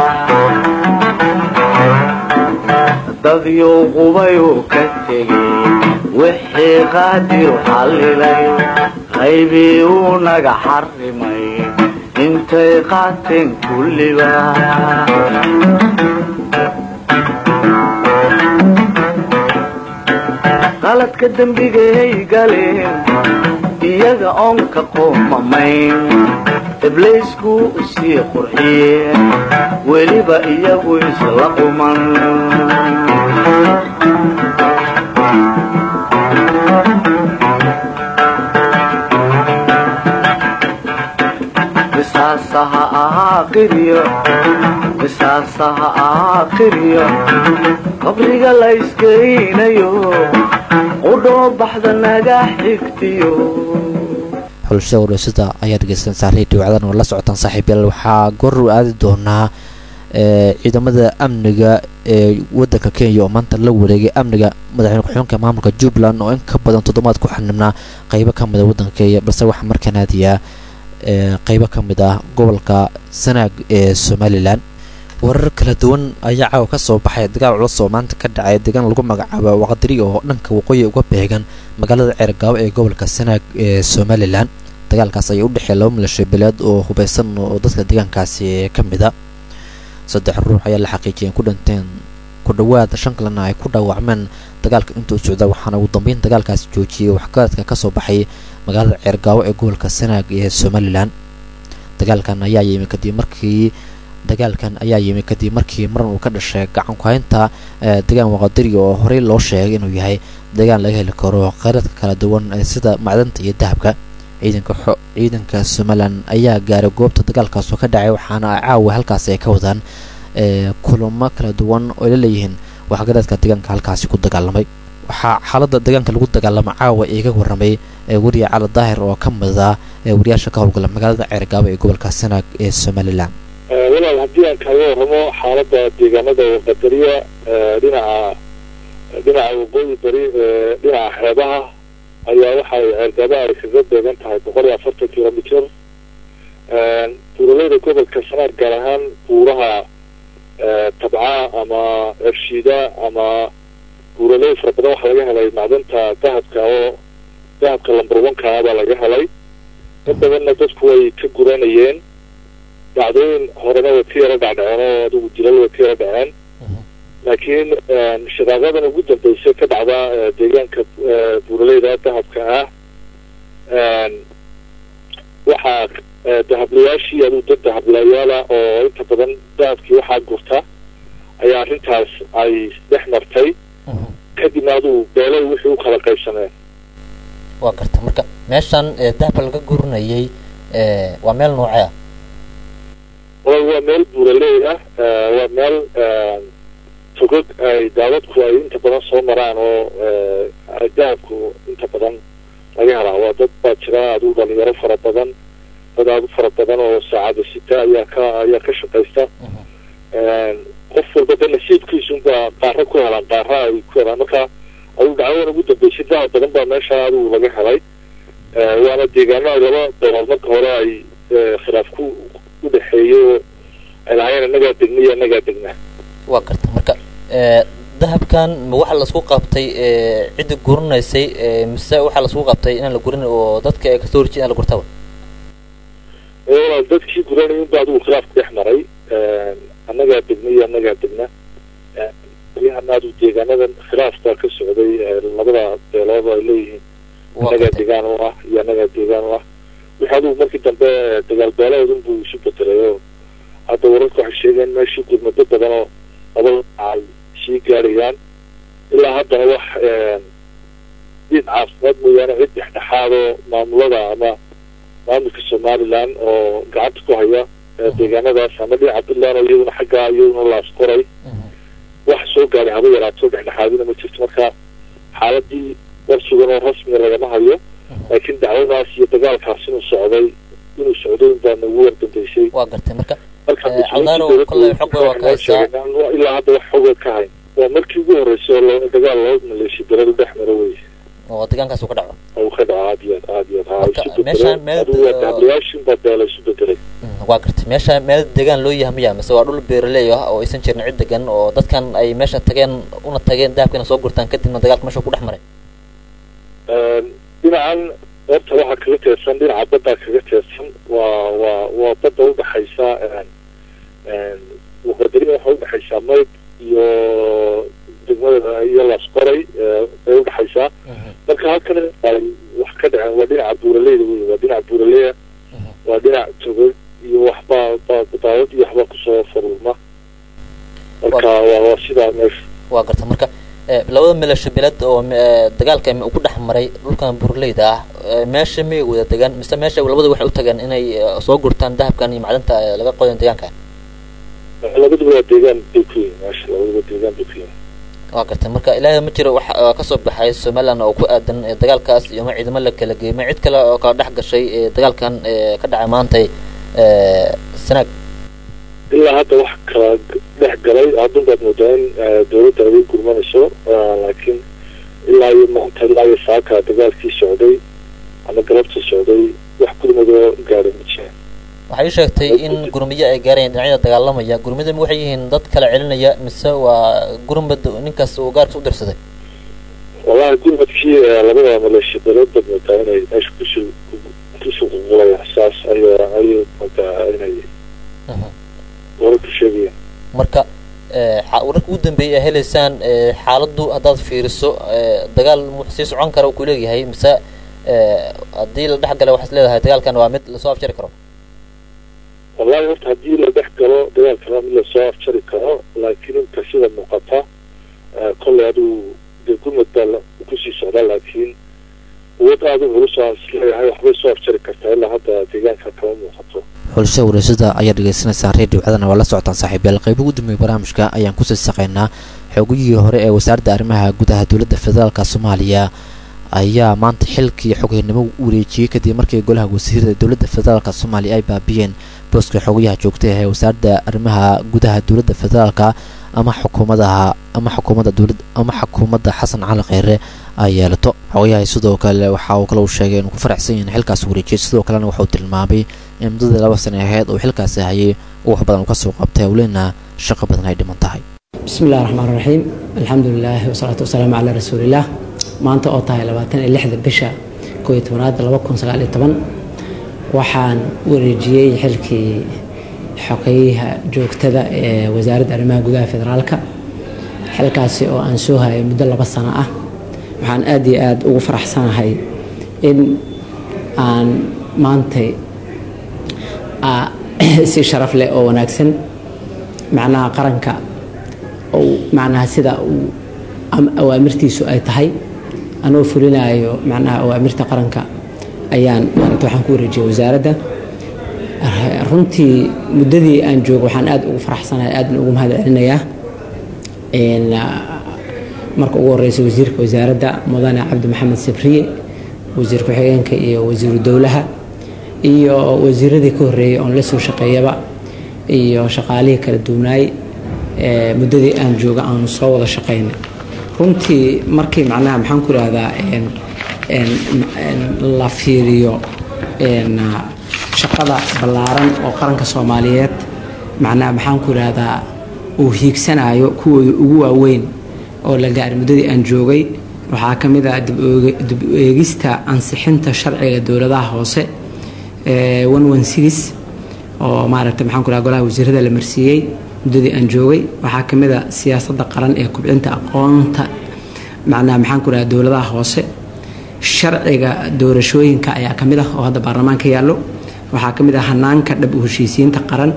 dadyo qubayo ka tegay wixii qaadir xallilay qaybi uu naga xarrimay intay qaateen kulliba qaladka dembigay galeen iyaga oon ka qoomamayn ibliisku sii qurxiyeen weliba iyagu isla quman qisaasaha ahaa aakhiriyo qisaasaha aakhiriyo qabriga la iskeynayo qudhoo baxda naga xigtiyo xulashada wareysyada ayaa dhegeysanaysaa radio caadan oo la socotaan saaxiibayaal waxaa goor u aadi doonaa ciidamada amniga ee wadanka Kenya oo maanta la wareegay amniga madaxweyne ku-xigeenka maamulka Jubbaland oo in ka badan toddobaad ku xanibnaa qaybo ka mid ah wadanka Kenya balse waxa markaan aadiyaa qaybo ka mid ah gobolka Sanaag ee Somaliland warar kala duwan ayaa caawa ka soo baxay dagaal culus oo maanta ka dhacay deegaan lagu magacaabo Waqdiri oo dhanka waqooyi uga beegan magaalada Ceergaawo ee gobolka Sanaag ee Somaliland dagaalkaas ayaa u dhaxeeyay laba milisho beelad oo hubeysan oo dadka deegaankaasi ka mid ah saddex ruux ayaa la xaqiijiyay ku dhinteen ku dhawaad shan kalena ay ku dhaawacmeen dagaalka inta uu socda waxaana ugu dambeyn dagaalkaasi joojiyay waxqabadka ka soo baxay magaalada Ceergaawo ee gobolka Sanaag ee Somaliland dagaalkan ayaa yimid kadib markii dagaalkan ayaa yimid kadib markii maran uu ka dhashay gacan ku haynta deegaan Waqdiri oo horey loo sheegay inuu yahay deegaan laga heli karo kheyraadka kala duwan sida macdanta iyo dahabka ciidanka ciidanka Somaliland ayaa gaaray goobta dagaalkaas oo ka dhacay waxaana caawa halkaas ay ka wadaan kulamo kala duwan oo la leeyihiin waxqabadka deegaanka halkaas ku dagaalamay waxa xaaladda deegaanka lagu dagaalamay caawa iga waramay wariye Cali Daahir oo ka mid ah wariyaasha ka howlgala magaalada Ceergaawo ee gobolka Sanaag ee Somaliland walaal haddii aan kaga warramo xaaladda deegaanada Waqdiriya dhinaca dhinaca waqooyi bari dhinaca xeebaha ayaa waxay Ceergaawo ay kaga beegan tahay boqol iyo afartan kilomitir tuulada gobolka Sanaag gaar ahaan buuraha tabca ama Ershiida ama buuraley fara badan waxaa laga helay macdanta dahabka oo dahabka lambar one-ka baa laga helay dad badanna dadku way ka guranayeen dhacdooyin horena way ka yara dhacdhaceen oo adigu dilal way ka yara dhaceen laakiin shaqaaqadan ugu dambeysay ka dhacda deegaanka buuraleyda dahabka ah waxaa dahablayaashii aduu dad dahablayaala oo inta badan dahabkii waxaa gurta ayaa arrintaas ay dhex martay kadibna aduu beelay wixii u kala qaybsameen waa garta marka meeshan dahabka laga gurinayay waa meel noocee ah waa meel buuraley ah waa meel togog ay daadadku ay inta badan soo maraan oo dahabku inta badan laga helaa waa dad baa jira aduu dhalinyaro fara badan dad aad u fara badan oo saacada sita ayaa ka ayaa ka shaqaysta qof walba de nasiibkiisunbaa qaara ku helaan qaara ay ku helaan marka aduu dhacdadan ugu dambeysay dahab badan baa meesha aduu laga helay waana deegaano ay laba dalool marka hore ay khilaaf ku u dhexeeyay oo ay lahaayeen annagaa degna iyo annagaa degna waa garta marka dahabkan ma waxa la isku qabtay cidda gurinaysay mise waxa la isku qabtay inaan la gurin oo dadka ay kasoo horjeedaan in la gurtaba dadkii guranayay inba adigu khilaaf ku dhex maray annagaa degna iyo annagaa degna yahan adu deegaanadan khilaaf baa ka socday labada beelood ay leeyihiin annagaa deegaan u ah iyo annagaa deegaan u ah wixii adigu markii dambe dagaal beelahoodun buu isu bedelay oo hadda wararka waxay sheegeen meeshii gurmado badan oo labada ay sii gaarayaan ilaa haddana wax diid caafimaad mooyaane cid dhexdhexaadoo maamulada ama maamulka Somaliland oo gacanta ku haya deegaanadaas ama dhinaca Puntland oo iyaduna xagga iyaduna laas qoray wax soo gaaray haba yaraato dhexdhexaadina ma jirto marka xaaladii war sugan oo rasmi lagama hayo laakiin dacwadaas iyo dagaalkaas inuu socday inuu socday baa nagu wardambeysay waa gartay marka cadaano kulay xog waa ka haysaa ilaa hadda wax xog ka hayn waa markii ugu horeysay oo dagaal loo maleeshiyo dalal dhex mara way oo deegaankaas uu ka dhaco oo ka dhaco aad iyo aad iyo aad meeshaan meel daablayaashin baa beelay isu bedelay waa gartay meesha meel deegaan loo yahay miyaa mise waa dhul beeraley ah oo aysan jirin cid degan oo dadkan ay meesha tageen una tageen dahabkana soo gurtaan kadibna dagaalka meesha ku dhex maray dhinacan horta waxaa kaga teersan dhinaca badda kaga teersan waa waa waa badda udhaxaysa waqdiriya waxaa udhaxaysaa mayd iyo degmada iyo laasqoray bay udhaxaysaa marka halkan ay wax ka dhaceen waa dhinaca buuraleyda wey waa dhinaca buuraleya waa dhinac togog iyo waxbaa daawad iyo waxbaa kusoo faruurma marka waa waa sidaa meesha waa garta marka labada milasho beled oo dagaalka uu ku dhex maray dhulkan buuraleyda ah meesha miyay wada degaan mise meesha labada waxay u tagaan inay soo gurtaan dahabkan iyo macdanta laga qodan deegaanka labaduba waa deegaan dukuyin meesha labaduba deegaan dukuyin waa gartay marka ilaahay ma jiro wax ka soo baxay Soomaaliland oo ku aadan dagaalkaas iyo ma ciidamo la kala geeyay cid kale oo ka dhex gashay dagaalkan ka dhacay maanta ee sanad ilaa hadda wax kala dhex galay hadda baad moodaan dawladda ay gurmanayso laakiin ilaa iyo maanta ilaa iyo saaka dagaalkii socday ama galabtii socday wax gurmado gaaray ma jiraan waxay sheegtay in gurmiye ay gaareen dhinacyada dagaalamaya gurmida waxay yihiin dad kala celinaya mise waa gurmad ninkaas uu gaarka u dirsaday wallahi gurmadkii labada maleeshiya dawladda moodaan inay meesha kusoo kusoo qulqulaya saas ayaa ayay moodaan inay warku sheegayaan marka wararka ugu dambeeyay ay heleysaan xaaladdu haddaad fiiriso dagaal muxsii socon kara uu ku leeyahay mise haddii la dhex galo waxaad leedahay dagaalkan waa mid lasoo afjari karo wallahi horta haddii la dhex galo dagaalkan waa mid lasoo afjari karo laakiin inta sida muuqata kolley aduu dee gurmad baa kusii socdaa laakiin quwad aada u culus aan isleeyahay waxbay soo afjari kartaa ilaa hadda deegaanka kama muuqato xulsha wareysada ayaa dhegeysanaysaa radio cadana waa la socotaan saaxiibayaal qayb ugu dambeeyay barnaamijka ayaan ku sii saqaynaa xogiyihii hore ee wasaaradda arrimaha gudaha dowladda federaalka Soomaaliya ayaa maanta xilkii xogeynimo u wareejiyay kadib markii golaha wasiirada dowladda federaalka Soomaaliya ay baabiyeen booska xogayaha joogtay ee wasaaradda arrimaha gudaha dowladda federaalka ama xukuumadaha ama xukuumadda dowladda ama xukuumadda Xasan Cali Kheyre ay yeelato xogayaha sidoo kale waxa uu kale u sheegay inuu ku faraxsan yahay xilkaas wareejiyay sidoo kalena waxa uu tilmaamay in muddada laba sano ahayd oo xilkaas hayay oo wax badan ka soo qabtay awleena shaqo badan ay dhiman tahay bismillaahir rahmaanir rahiim alxamdulillaah wasalaatu wasalaamu ala rasuulillah maanta oo tahay labaatan iyo lix bisha koob iyo tobnaad laba kun sagaal iyo toban waxaan wareejiyay xilkii xogayaha joogtada ee wasaaradda arrimaha gudaha federaalka xilkaasi oo aan soo hayay muddo laba sano ah waxaan aad iyo aad ugu faraxsanahay in aan maanta si sharaf leh oo wanaagsan macnaha qaranka oo macnaha sida uu awaamirtiisu ay tahay anoo fulinayo macnaha awaamirta qaranka ayaan maanta waxaan ku wareejiyay wasaaradda runtii muddadii aan joogo waxaan aad ugu faraxsanahay aadna ugu mahadcelinayaa in marka ugu horreysay wasiirka wasaaradda mudane cabdi maxamed sabriye wasiir ku-xigeenka iyo wasiiru dowlaha iyo wasiiradii ka horreeyay oon la soo shaqeeyaba iyo shaqaalihii kala duwanaay muddadii aan jooga aanu soo wada shaqaynay runtii markii macnaha maxaan ku ihahdaa la fiiriyo shaqada ballaaran oo qaranka Soomaaliyeed macnaha maxaan ku ihahdaa uu hiigsanayo kuwooda ugu waaweyn oo la gaaray muddadii aan joogay waxaa ka mid ah dib u eegista ansixinta sharciga dowladaha hoose ee one one six oo maaragtay maxaan ku ihahdaa golaha wasiirada la marsiiyay muddadii aan joogay waxaa ka mid ah siyaasadda qaran ee kubcinta aqoonta macnaha maxaan ku ihahdaa dowladaha hoose sharciga doorashooyinka ayaa ka mid ah oo hadda baarlamaanka yaallo waxaa ka mid ah hanaanka dhab u heshiisiinta qaran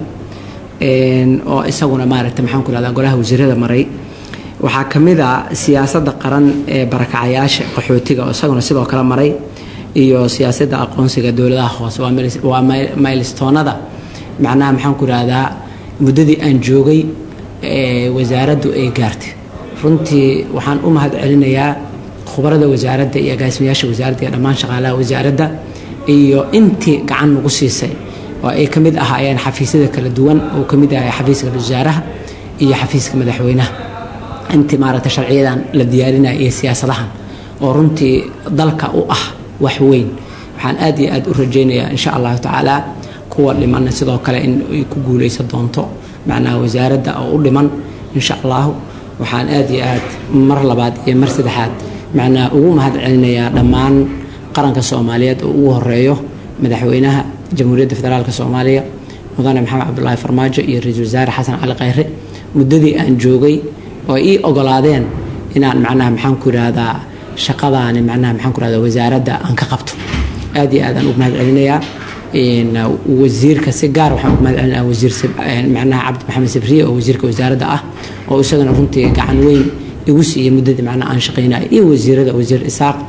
oo isaguna maaragtay maxaan ku ihahdaa golaha wasiirada maray waxaa ka mid ah siyaasadda qaran ee barakacayaasha qaxootiga oo isaguna sidoo kale maray iyo siyaasadda aqoonsiga dowladaha hoose waa milestone-ada macnaha maxaan ku ihahdaa muddadii aan joogay ee wasaaraddu ay gaartay runtii waxaan u mahadcelinayaa khubarada wasaaradda iyo agaasimayaasha wasaaradda iyo dhammaan shaqaalaha wasaaradda iyo intii gacan nagu siisay oo ay ka mid ahaayeen xafiisyada kala duwan oo ka mid yahay xafiiska wasaaraha iyo xafiiska madaxweynaha intii maaragtay sharciyadan la diyaarinaya iyo siyaasadahan oo runtii dalka u ah wax weyn waxaan aad iyo aad u rajaynayaa insha allahu tacaala kuwa dhiman sidoo kale in ay ku guuleysan doonto macnaha wasaaradda oo u dhiman insha allahu waxaan aad iyo aad mar labaad iyo mar saddexaad macnaha ugu mahadcelinayaa dhammaan qaranka Soomaaliyeed oo ugu horeeyo madaxweynaha jamhuuriyadda federaalka Soomaaliya mudane maxamed cabdullaahi farmaajo iyo ra'iisul wasaare xasan cali kheyre muddadii aan joogay oo ii ogolaadeen inaan macnaha maxaan ku ihahdaa shaqadaani macnaha maxaan ku ihahdaa wasaaradda aan ka qabto aad iyo aad aan ugu mahadcelinayaa wasiirka si gaar waxaan ugu mahadcelinayaa wasiir macnaha cabdi maxamed sabriye oo wasiirka wasaaradda ah oo isagana runtii gacan weyn igu siiyay muddadii macnaha aan shaqaynayo iyo wasiirada wasiir isaaq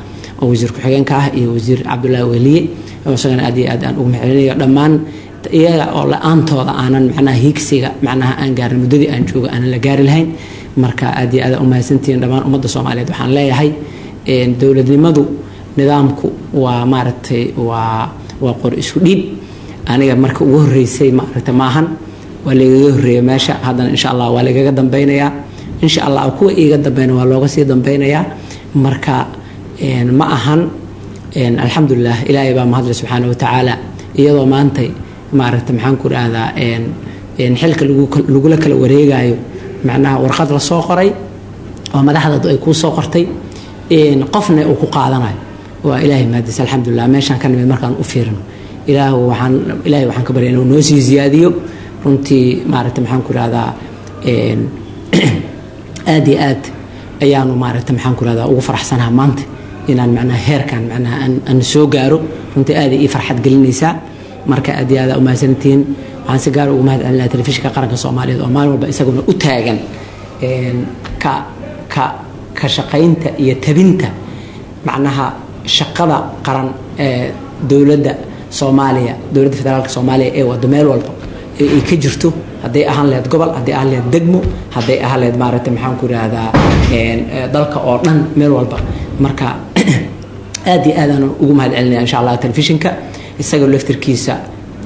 oo wasiir ku-xigeenka ah iyo wasiir cabdullaahi weliye oo isagana aad iyo aad aan ugu mahadcelinayo dhammaan iyaga oo la-aantooda aanan macnaha hiigsiga macnaha aan gaarin muddadii aan joogo aanan la gaari lahayn marka aad iyo aad u mahadsantihiin dhammaan ummadda soomaaliyeed waxaan leeyahay dowladnimadu nidaamku waa maaragtay waa waa qor isku dhiib aniga marka ugu horreysay maaragtay maahan waa lagaga horreeya meesha haddana insha allah waa lagaga dambeynayaa insha allah kuwa iiga dambeyna waa looga sii dambeynayaa marka ma ahan alxamdulilah ilaahay baa mahadle subxaana watacaala iyadoo maantay maaragtay maxaan ku rahdaa xilka lagula kala wareegayo macnaha warqad la soo qoray oo madaxdadu ay kuu soo qortay qofna uu ku qaadanayo waa ilaahay mahadis alxamdulilah meeshaan ka nimid markaan u fiirino ilaah waxaan ilaahay waxaan ka baryay inuu noo sii ziyaadiyo runtii maaragtay maxaan ku rahdaa aad iyo aad ayaanu maaragtay maxaan ku rahdaa ugu faraxsanaha maanta inaan macnaha heerkan macnaha aan soo gaaro runtii aad ii farxad gelinaysaa marka aad iyo aad u mahadsantihiin waxaan si gaar ugu mahadcelinayaa telefishinka qaranka soomaaliyeed oo maalin walba isaguna u taagan ka ka ka shaqaynta iyo tabinta macnaha shaqada qaran ee dowladda soomaaliya dowladda federaalka soomaaliya ee wado meel walba ay ka jirto hadday ahaan lahayd gobol hadday ahaan lahayd degmo hadday ahaan lahayd maaragtay maxaan ku rahdaa dalka oo dhan meel walba marka aad iyo aad aan ugu mahadcelinaya insha allah telefishinka isagoo laftirkiisa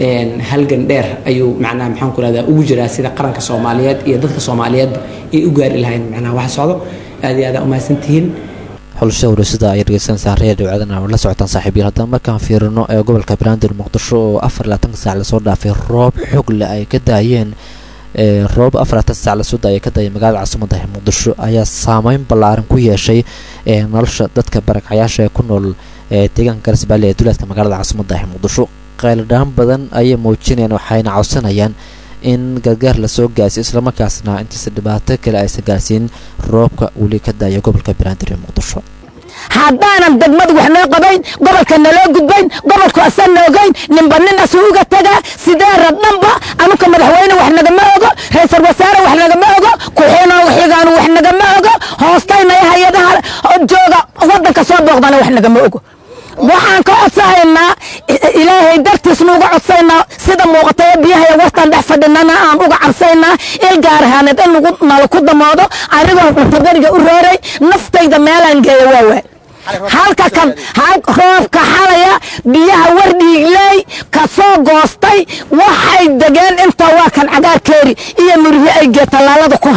halgan dheer ayuu macnaha maxaan ku rahdaa ugu jiraa sida qaranka soomaaliyeed iyo dadka soomaaliyeed ay u gaari lahayn macnaha wax socdo aad iyo aad aa u mahadsantihiin xulasha warasada ay dhegeysanaysaa reer dhawaadan la socotaan saaxiibiyaal haddana markaan fiirino ee gobolka Banaadir Muqdisho oo afar iyo labaatan saac la soo dhaafay roob xog leh ay ka daayeen ee roob afar iyo labaatan saac la soo daayay ka daayay magaalada caasimadda Muqdisho ayaa saameyn ballaaran ku yeeshay ee nolosha dadka barakacayaasha ee ku nool ee deegaanka Garsbaale ee duleedka magaalada caasimadda Muqdisho qayladaan badan ayay muujinayaan waxayna codsanayaan in gargaar la soo gaarsiiyo isla markaasna intiisa dhibaato kale aysan gaarsiin roobka weli ka daaya gobolka Banaadir Muqdisho haddaanan degmadu wax noo qabayn gobolka naloo gudbayn gobolku asan noogayn ninba nin asuuga tagaa sidee radhanba anuka madaxweyne wax nagama ogo ra-iisul wasaare wax nagama ogo ku-xigeenka xigaanu wax nagama ogo hoostaynaya hay-adaha jooga waddanka soo booqdana wax nagama ogo waxaan ka codsahaynaa ilaahay dartiis nuuga codsaynaa sida muuqatay biyaha wartan dhex fadhinana aan uga cabsaynaa il gaar ahaaneed in nagu nala ku damoodo anigoo cuntabariga u reeray naftayda meelaan geeya waawaay halka kan roobka xalaya biyaha wardhiigley ka soo goostay waxay degeen inta waa kan cagaarkeeri iyo murhi ay geetalaalada ku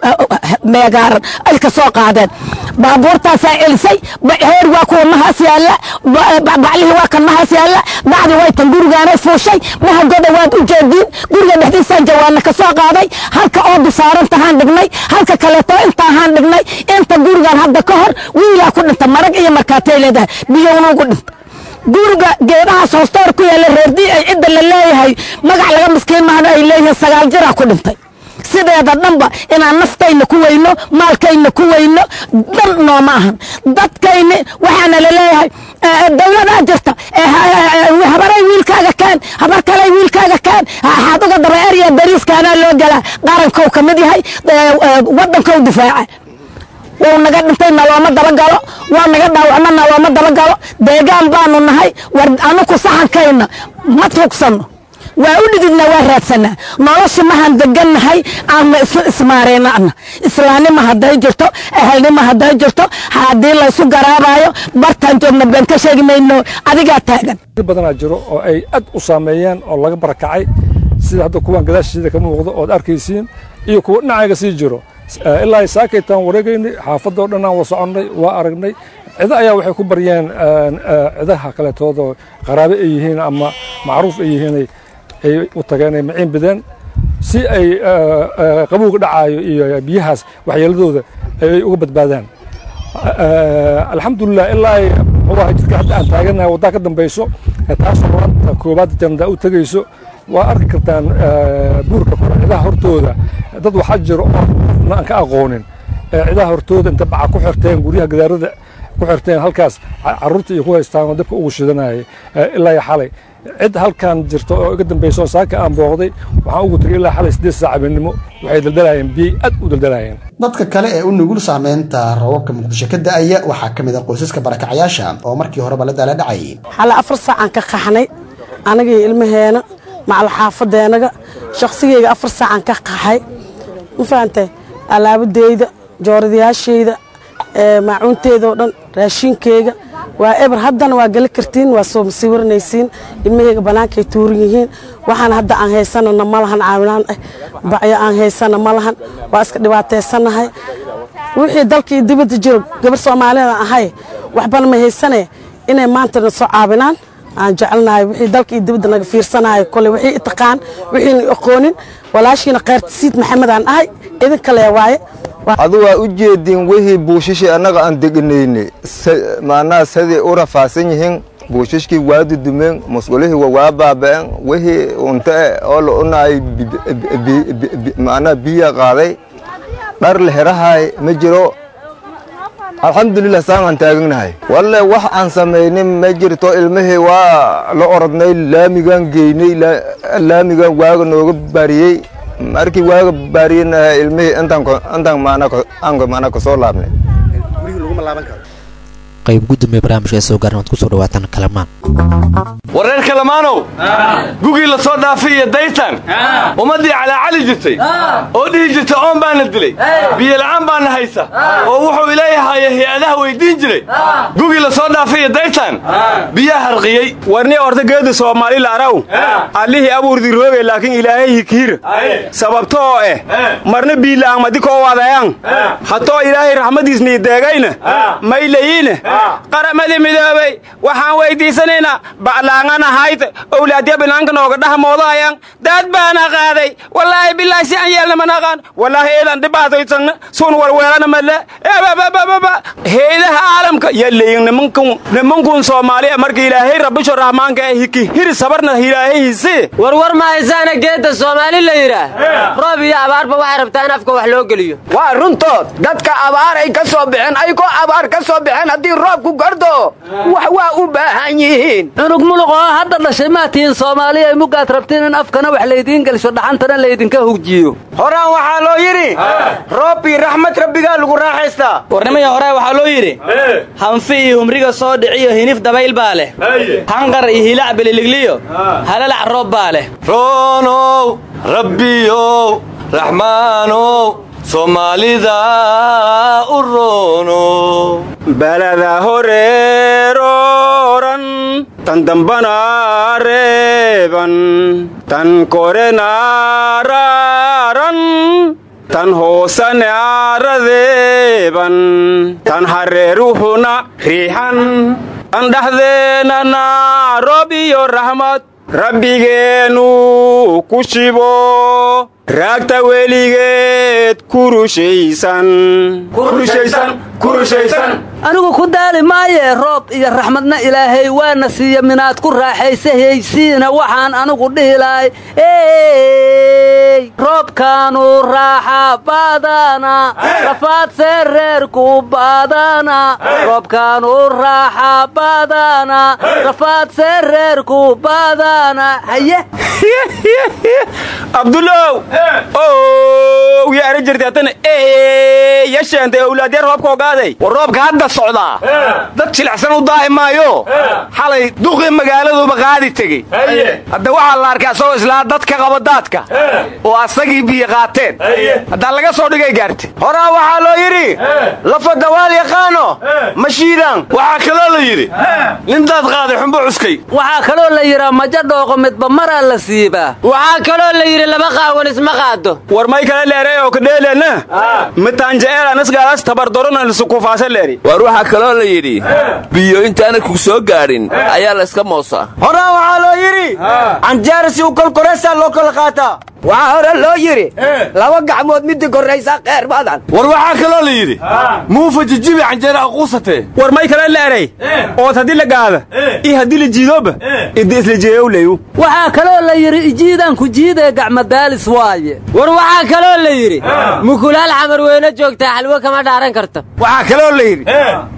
meegaaran ay ka soo qaadeen baabuurtaasaa celisay heer waa kuwa mahaas yaalla baclihii waa kan mahaas yaalla bacdi way tan gurigaanay fuushay mahagoda waad u jeediin guriga dhexdiisaan jawaana ka soo qaaday halka oo dusaarantahaan dhignay halka kaleeto intaahaan dhignay inta gurigaan hadda ka hor wiilaa ku dhinta marag iyo markaatay leedahay biyowna ugu dhinta guriga geedahaas hoostoor ku yaalla reerdii ay cidda la leeyahay magac laga miskiin mahano ay leeyihiin sagaal jiraa ku dhintay sideeda dhanba inaan naftayna ku weyno maalkayna ku weyno dan nooma ahan dadkayni waxaana la leeyahay dawladaa jirta habaray wiilkaaga kaan habar kaley wiilkaaga kaan waxaad uga daba erya bariiskaanaa loo galaa qarankow ka mid yahay waddankow difaaca wuu naga dhintay nalooma dabagalo waa naga dhaawacma nalooma dabagalo deegaan baanu nahay war anuku saxankayna ma tuugsano waa u dhididna waa raadsanaa nolosha mahaan degannahay aana isu ismaareyna ana islaamnimo hadday jirto ahalnimo hadday jirto haddii laysu garaabayo bartaan joogna been ka sheegi mayno adigaa taagan badanaa jiro oo ay aad u saameeyeen oo laga barakacay sida hadda kuwan gadaashiida ka muuqdo ood arkaysiin iyo kuwa dhinacayga sii jiro ilaa ay saakaytaan wareegaynay xaafadoo dhan aan wada soconnay waa aragnay cido ayaa waxay ku baryeen cidaha kaleetoodoo qaraabe ay yihiin ama macruuf ay yihiin ay u tageen ay maciin bideen si ay qabowga dhacaayo iyo biyahaas waxyeeladooda ay uga badbaadaan alxamdulilah ilaa ay muxuu jidka hadda aan taaganahay waddaa ka dambayso taasoo maanta koobaad jandaa u tegayso waa arki kartaan buurka kore cidaha hortooda dad waxaa jiro oo aan ka aqoonin cidaha hortooda inta baca ku xirteen guryaha gadaarada ku xirteen halkaas carruurta iyo ku haystaan oo dabka ugu shidanayay ilaa iyo xalay cid halkan jirto oo iga dambayso saaka aan booqday waxaan ugu tagay ilaa xalay siddeed saac habeenimo waxay daldalayeen biyey aad u daldalayeen dadka kale ee u nugul saameynta roobabka muqdisho ka da'aya waxaa ka mid ah qoysaska barakacayaasha oo markii horeba la daala dhacay xala afar saac aan ka qaxnay anagii ilmaheena macal xaafadeenaga shakhsigeyga afar saac aan ka qaxay ma fahantay alaabadeyda jooradayaashayda maacuunteeda oo dhan raashinkeyga waa eber haddana waa gali kartiin waa soo masiwiranaysiin ilmaheyga bannaankay tuuran yihiin waxaan hadda aan haysanana ma lahan caawinaan ah bacyo aan haysana ma lahan waa iska dhibaataysanahay wixii dalkii dibadda jiro gabar soomaalida ahay waxbana ma haysane inay maantana soo caawinaan aan jecelnahay wixii dalkii dibadda naga fiirsanahay kole wixii itaqaan wixiina aqoonin walaashiina qayrtisiid maxamed aan ahay idin kale waaye adu waa u jeedin wixii buushishi annaga aan deganayne maanaa sidii u rafaasan yihiin buushishkii waa dudumeen musqulihii waa baaba'een wixii unta oo la unaay maanaa biya qaaday dhar la herahay ma jiro alxamdulilah saan aan taaganahay walle wax aan samaynin ma jirto ilmihii waa la orodnay laamigaan geynay laamigaan waaga nooga baariyey markii waaga baariyeyna ilmihii intaan maana ka soo laabnay qayb gudoomiye barnaamijka soo gaaran waad ku soo dhawaataan kalamaan wareer kalamaanow gugii la soo dhaafay iyo daytan ummaddii calaacali jirtay oo dhihi jirtay oon baana dilay biyola'aan baana haysa oo wuxuu ileeyahaye hay-adaha weydiin jiray gugii la soo dhaafay iyo daytan biyaa harqiyey warni ortageedu soomaali laaraw allihii abuurdi rooge laakiin ilaahay hikhiir sababtoo eh marna biila'aan madikoo wadayaan hatoo ilaahay raxmadiisnii deegayna maylayiine qaramadii midoobay waxaan weydiisanaynaa baclaangana hayd owlaadya binaanka nooga dhahmoodayaan daad baana qaaday wallaahi bilaahi si aan yeelna manaqaan wallaahi eedan dhibaataysanna suun warweelana madle heedaha caalamka yaleeyin nimankun nimankun soomaaliya markii ilaahay rabbisho rahmaanka ee hiki hiri sabarna ilaahayiisi warwar ma haysaana geedda soomaali la yidhaah roob iyo abaarba waxay rabtaa in afka wax loo geliyo waa runtood dadka abaar ay ka soo bixeen ay koo abaar ka soo bixeen haddii roobku gardo wax waa u baahan yihiin cunug muluq oo hadda dhashay maa tihiin soomaaliya ay mugaad rabtiin in afkana wax laydiin gelsho dhaxantana laydinka hugjiyo horaan waxaa loo yidhi roob iyo raxmad rabbigaa lagu raaxaystaa warnimaya hore waxaa loo yidhi hanfi iyo humriga soo dhiciyo hinif dabayl baa leh hanqar iyo hilac bililigliyo halalac roob baa leh roonow rabbiyow raxmaanow soomaalida u roono balada horeeroran tan dambana reeban tan korenaararan tan hoosane aaradeeban tan hareeruhuna riixan tan dhaxdeenana roob iyo raxmad rabbigeennu ku shibo raagta weligeed kurushaysan anigu ku daali maayee roob iyo raxmadna ilaahay waana siiya minaad ku raaxaysahaysiina waxaan anigu dhihi lahay roobkaanu raaxa baadana rafaadse reerku baadana roobkaanu raaxa baadana rafaadse reerku baadana haye abdulow ow yaa ara jirtay haddana ee yashaantay owlaadyar roobka ogaaday war roobka hadda socdaa dad jilicsan u daahi maayo xalay duqii magaaladuba qaadi tegey hadda waxaa la arkay asagoo islaa dadka qaba daadka oo asagii biyo qaateen haddaa laga soo dhigay gaartay horaa waxaa loo yidhi lafa dawaal yaqaano ma shiidaan waxaa kaloo la yidhi nin daad qaaday xumbo cuskay waxaa kaloo la yidhaa maja dhooqo midba maraa la siibaa waxaa kaloo la yidhi laba qaawan isma qaado war may kala leeray oo kadheelena mitaanjaeel anasgaadas tabardoran isukufaasa leeri war waxaa kaloo la yidhi biyo intaana ku soo gaadhin ayaa la iska moosaa horaa waxaa loo yidhi canjeera si u kolkoreesaa loo kala qaataa waxaa hore loo yidhi laba gacmood midda korraysaa kheyr badan war waxaa kaloo la yidhi muufa jijibi canjeera aquusatee war may kala leeray ood haddii la gaada iyo haddii la jiidooba iddi isla jeeyowleyu waxaa kaloo la yidhi ijiidaan ku jiidee gacmadaalis waaye war waxaa kaloo la yidhi mukulaal xamar weyne joogtaa xalwo kama dhaaran karto waxaa kaloo la yidhi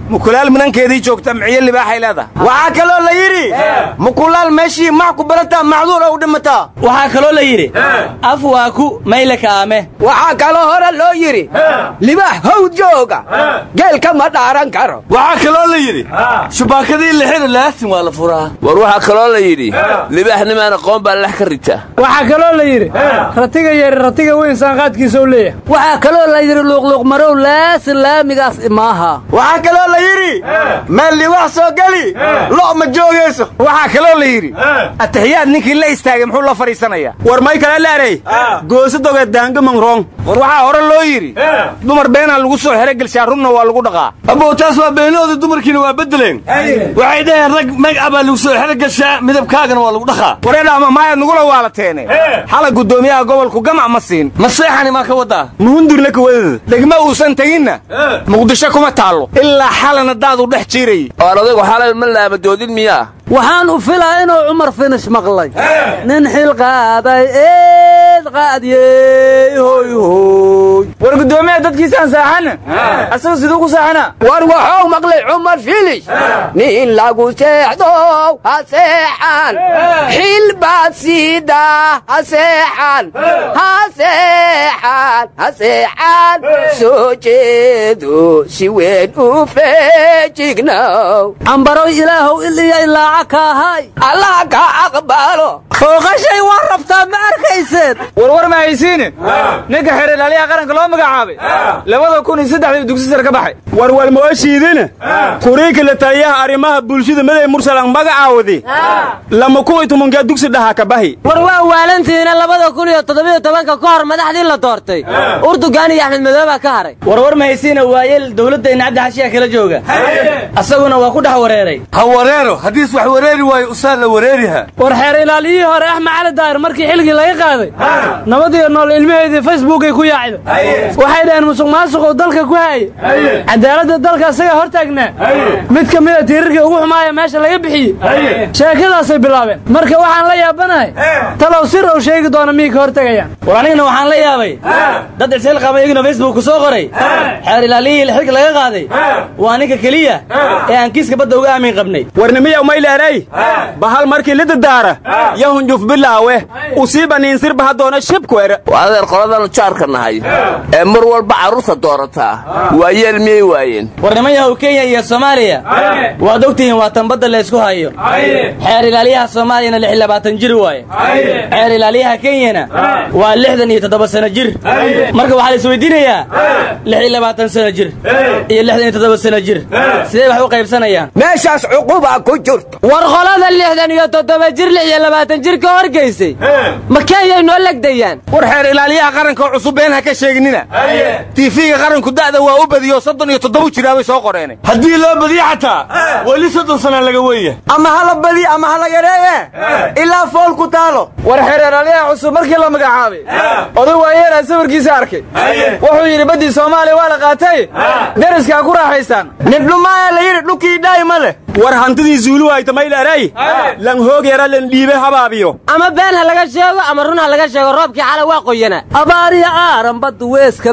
mukulaal minankeedii joogta miciyo libaaxay leedahay waxaa kaloo la yidhi mukulaal meeshii mac ku barataa macduur u dhimataa waxaa kaloo la yidhi af waa ku maylaka aame waxaa kaloo hore loo yidhi libaax hawd jooga geelka ma dhaaran karo waxaa kaloo la yidhi shubaakadii lixida laasin waa la furaa war waxaa kaloo la yidhi libaaxnimaan aqoon baa lex ka rita waxaa kaloo la yidhi ratiga yar ratiga weyn saanqaadkiisa u leeyahay waxaa kaloo la yidhi luuqluuq marow laasin laamigaas imaaha waxaa kaloo la yidhi meel libaax soo geli lo' ma joogayso waxaa kaloo la yidhi ataxiyaad ninkii la istaagay muxuu la fadhiisanayaa war may kale leeray goosa doga daanga mangrong war waxaa hore loo yidhi dumar beenaa lagu soo xero gelshaa runna waa lagu dhaqaa abootaas waa beenooda dumarkiina waa bedeleen waxay dhaheen rag magaca baa lagu soo xero gashaa midabkaagana waa lagu dhaqaa wareedhaama maayaad nugula waalateene xala guddoomiyaha gobolku gamac ma siin ma seexani maa ka wadaa muhundurna ka wadada degma uusan teginna muqdisho kuma taallo ilaa xalana daadu dhex jiirayy oan odaygu xalay ma laamadoodin miyaa waxaan u filaa inuu cumar finish maqlay nin xil qaaday eed qaadiyey hoy hoy war guddoomiyaha dadkiisaan saaxana asaga siduu ku saaxana war waxuu maqlay cumar finish nin lagu seexdo ha seexan xil baad siidaa ha seexan ha seexan ha seexan soo jeedo si weyn u feejignow cambarow ilaahow iliya ilaaca kaahay allaha kaa aqbaalo hooqashay waa rabtaa ma arkayseen warwar ma haysiine ninka xeer ilaaliyaha qaranka loo magacaabay labada kun iyo saddexdii dugsi sare ka baxay warwal mooshiidina kuriinka la taliyaha arrimaha bulshada maday mursalan magacaawadi lama kun iyo tobanka dugsi dhaha ka bahi war waa waalantiina labada kun iyo toddobiyo tobanka ka hor madaxdii la doortay urdugaan iyo axmed madooba ka haray warwar ma haysiine waayeel dawladdeena cabdi xashiya kala jooga asaguna waa ku dhex wareeray ha wareero haddiis wax wareeri waayo usaan la wareeriha war xeer ilaaliyihii hore axmed cali daahir markii xilgii laga qaaday nabad iyo nool ilmaheedii facebookay ku yaacda waxay dhaheen musuq maasuquu dalka ku haaya cadaaladda dalka asagaa hor taagnaa mid ka mida tiirarkii ugu xumaaya meesha laga bixiyey sheekadaasay bilaabeen marka waxaan la yaabanahay talow sir ou sheegi doona miyay ka hor tegayaan war anigana waxaan la yaabay dad isxil qaba iyaguna facebook ku soo qoray xeer ilaaliyihii xilka laga qaaday waa ninka keliya ee aan kiiska badda uga aamin qabnay warnimiya umayleeray bahal markii la dadaara yahunjuf bilaawe usiiba niinsirba hadoona shibkuere adeer qoladanu jaarka nahay ee mar walba carruurta doorataa waa yeel miyay waayeen war niman yahow kenya iyo soomaaliya waad ogtihiin waa tan badda laysku hayo xeer ilaaliyaha soomaaliyana lix iyo labaatan jir waaye xeer ilaaliyaha kenyana waa lixdan iyo toddoba sano jir marka waxaa la isweydiinayaa lix iyo labaatan sano jir iyo lixdan iyo toddoba sano jir sidee wax u qaybsanayaan meeshaas cuquba ku jirto war qolada lixdan iyo toddoba jir lix iyo labaatan jir ka horgaysay ma kenyay noo legdayaan war xeer ilaaliyaha qaranka oo cusub been ha ka sheegnina tiifiga qaranku da'da waa u badiyo soddon iyo toddoba jiraabay soo qoreen haddii loo badiyo xataa weli soddon sana laga weeya ama hala badi ama hala yareeye ilaa fool ku taalo war xeer ilaaliyaha cusub markii la magacaabay oday waayeelaa sawirkiisa arkay wuxuu yidhi baddii soomaaliya waa la qaatay deriskaa ku raaxaysaan nibdhumaaya la yidhi dhulkii dhaayma leh war hantidii zuulu hayta mayleeray lan hoog yara lan dhiibe habaabiyo ama been ha laga sheego ama run ha laga sheego roobkii xalay waa qoyana abaariya aaran baddu weeska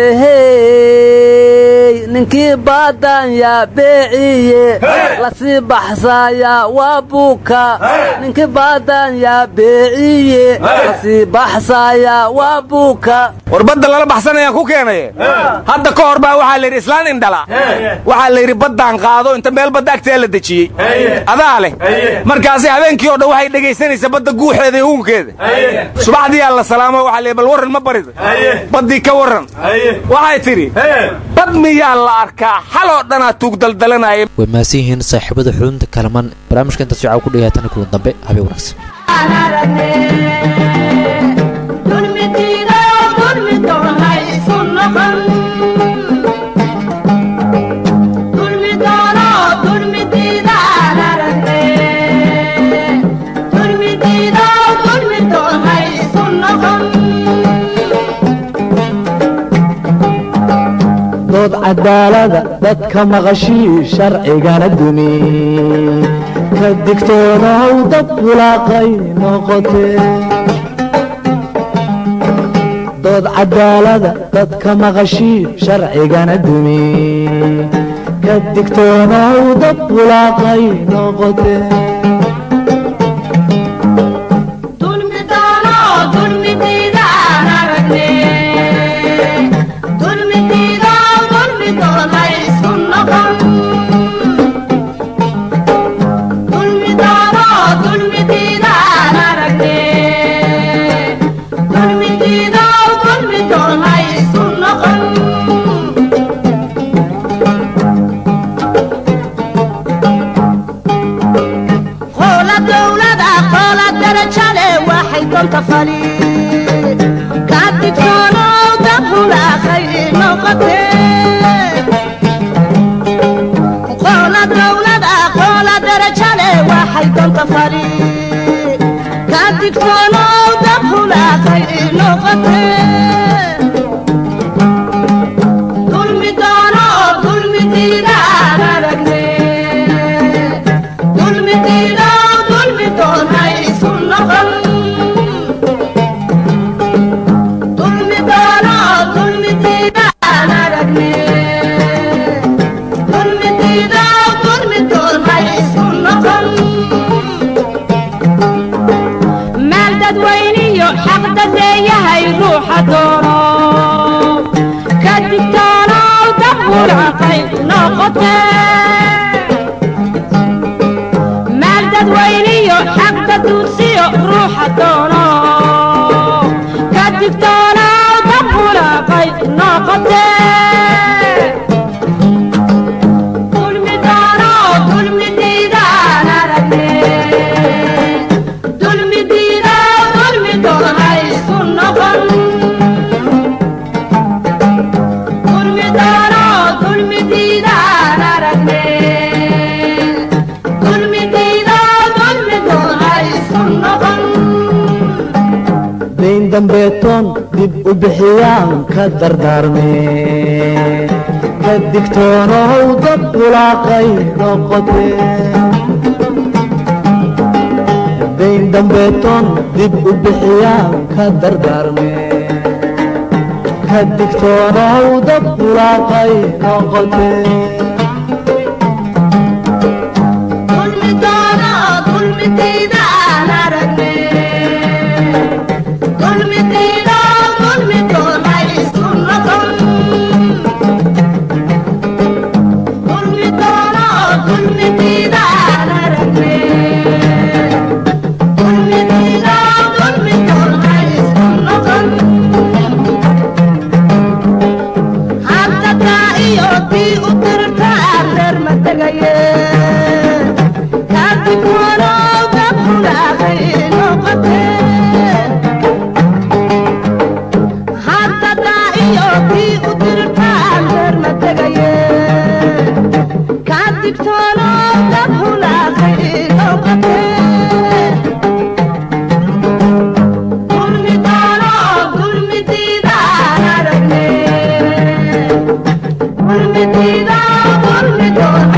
biyehey ninkii baadan yaa beeciye lasii baxsaayaa waa buuka ninkii baadan yaa beeciye lasii baxsaayaa waa buuka war badda lala baxsanayaan ku keenaye hadda ka hor baa waxaa layidhi islaan indhala waxaa layidhi baddaan qaado inta meel badda agtee la dejiyey adaa leh markaasi habeenkii oo dhan waxay dhegaysanaysa badda guuxeeda iyo hugunkeeda subaxdii yaa la salaamo waxaa leey bal warran ma barida baddii ka warran waxay tidhi bad miyaa la arkaa xaloo dhanaa tuug daldalanaya way mahadsan yihiin saaxiibada xulunta kalaman barnaamijka intaas waxaa ku dhagaatana kulan dambe habeen wanaagsan dood cadaalada dadka maqashii sharcigana dumi ka digtoonow dad bulaaqay noqotee dood cadaalada dadka maqashii sharcigana dumi ka digtoonow dad bulaaqay noqote dambeetoon dib u bixiyaan ka dardaarme ka digtoonow dad bulaaqay noqote dayn dambeetoon dib u bixiyaan ka dardaarme ka digtoonow dad bulaaqay noqote Dulmi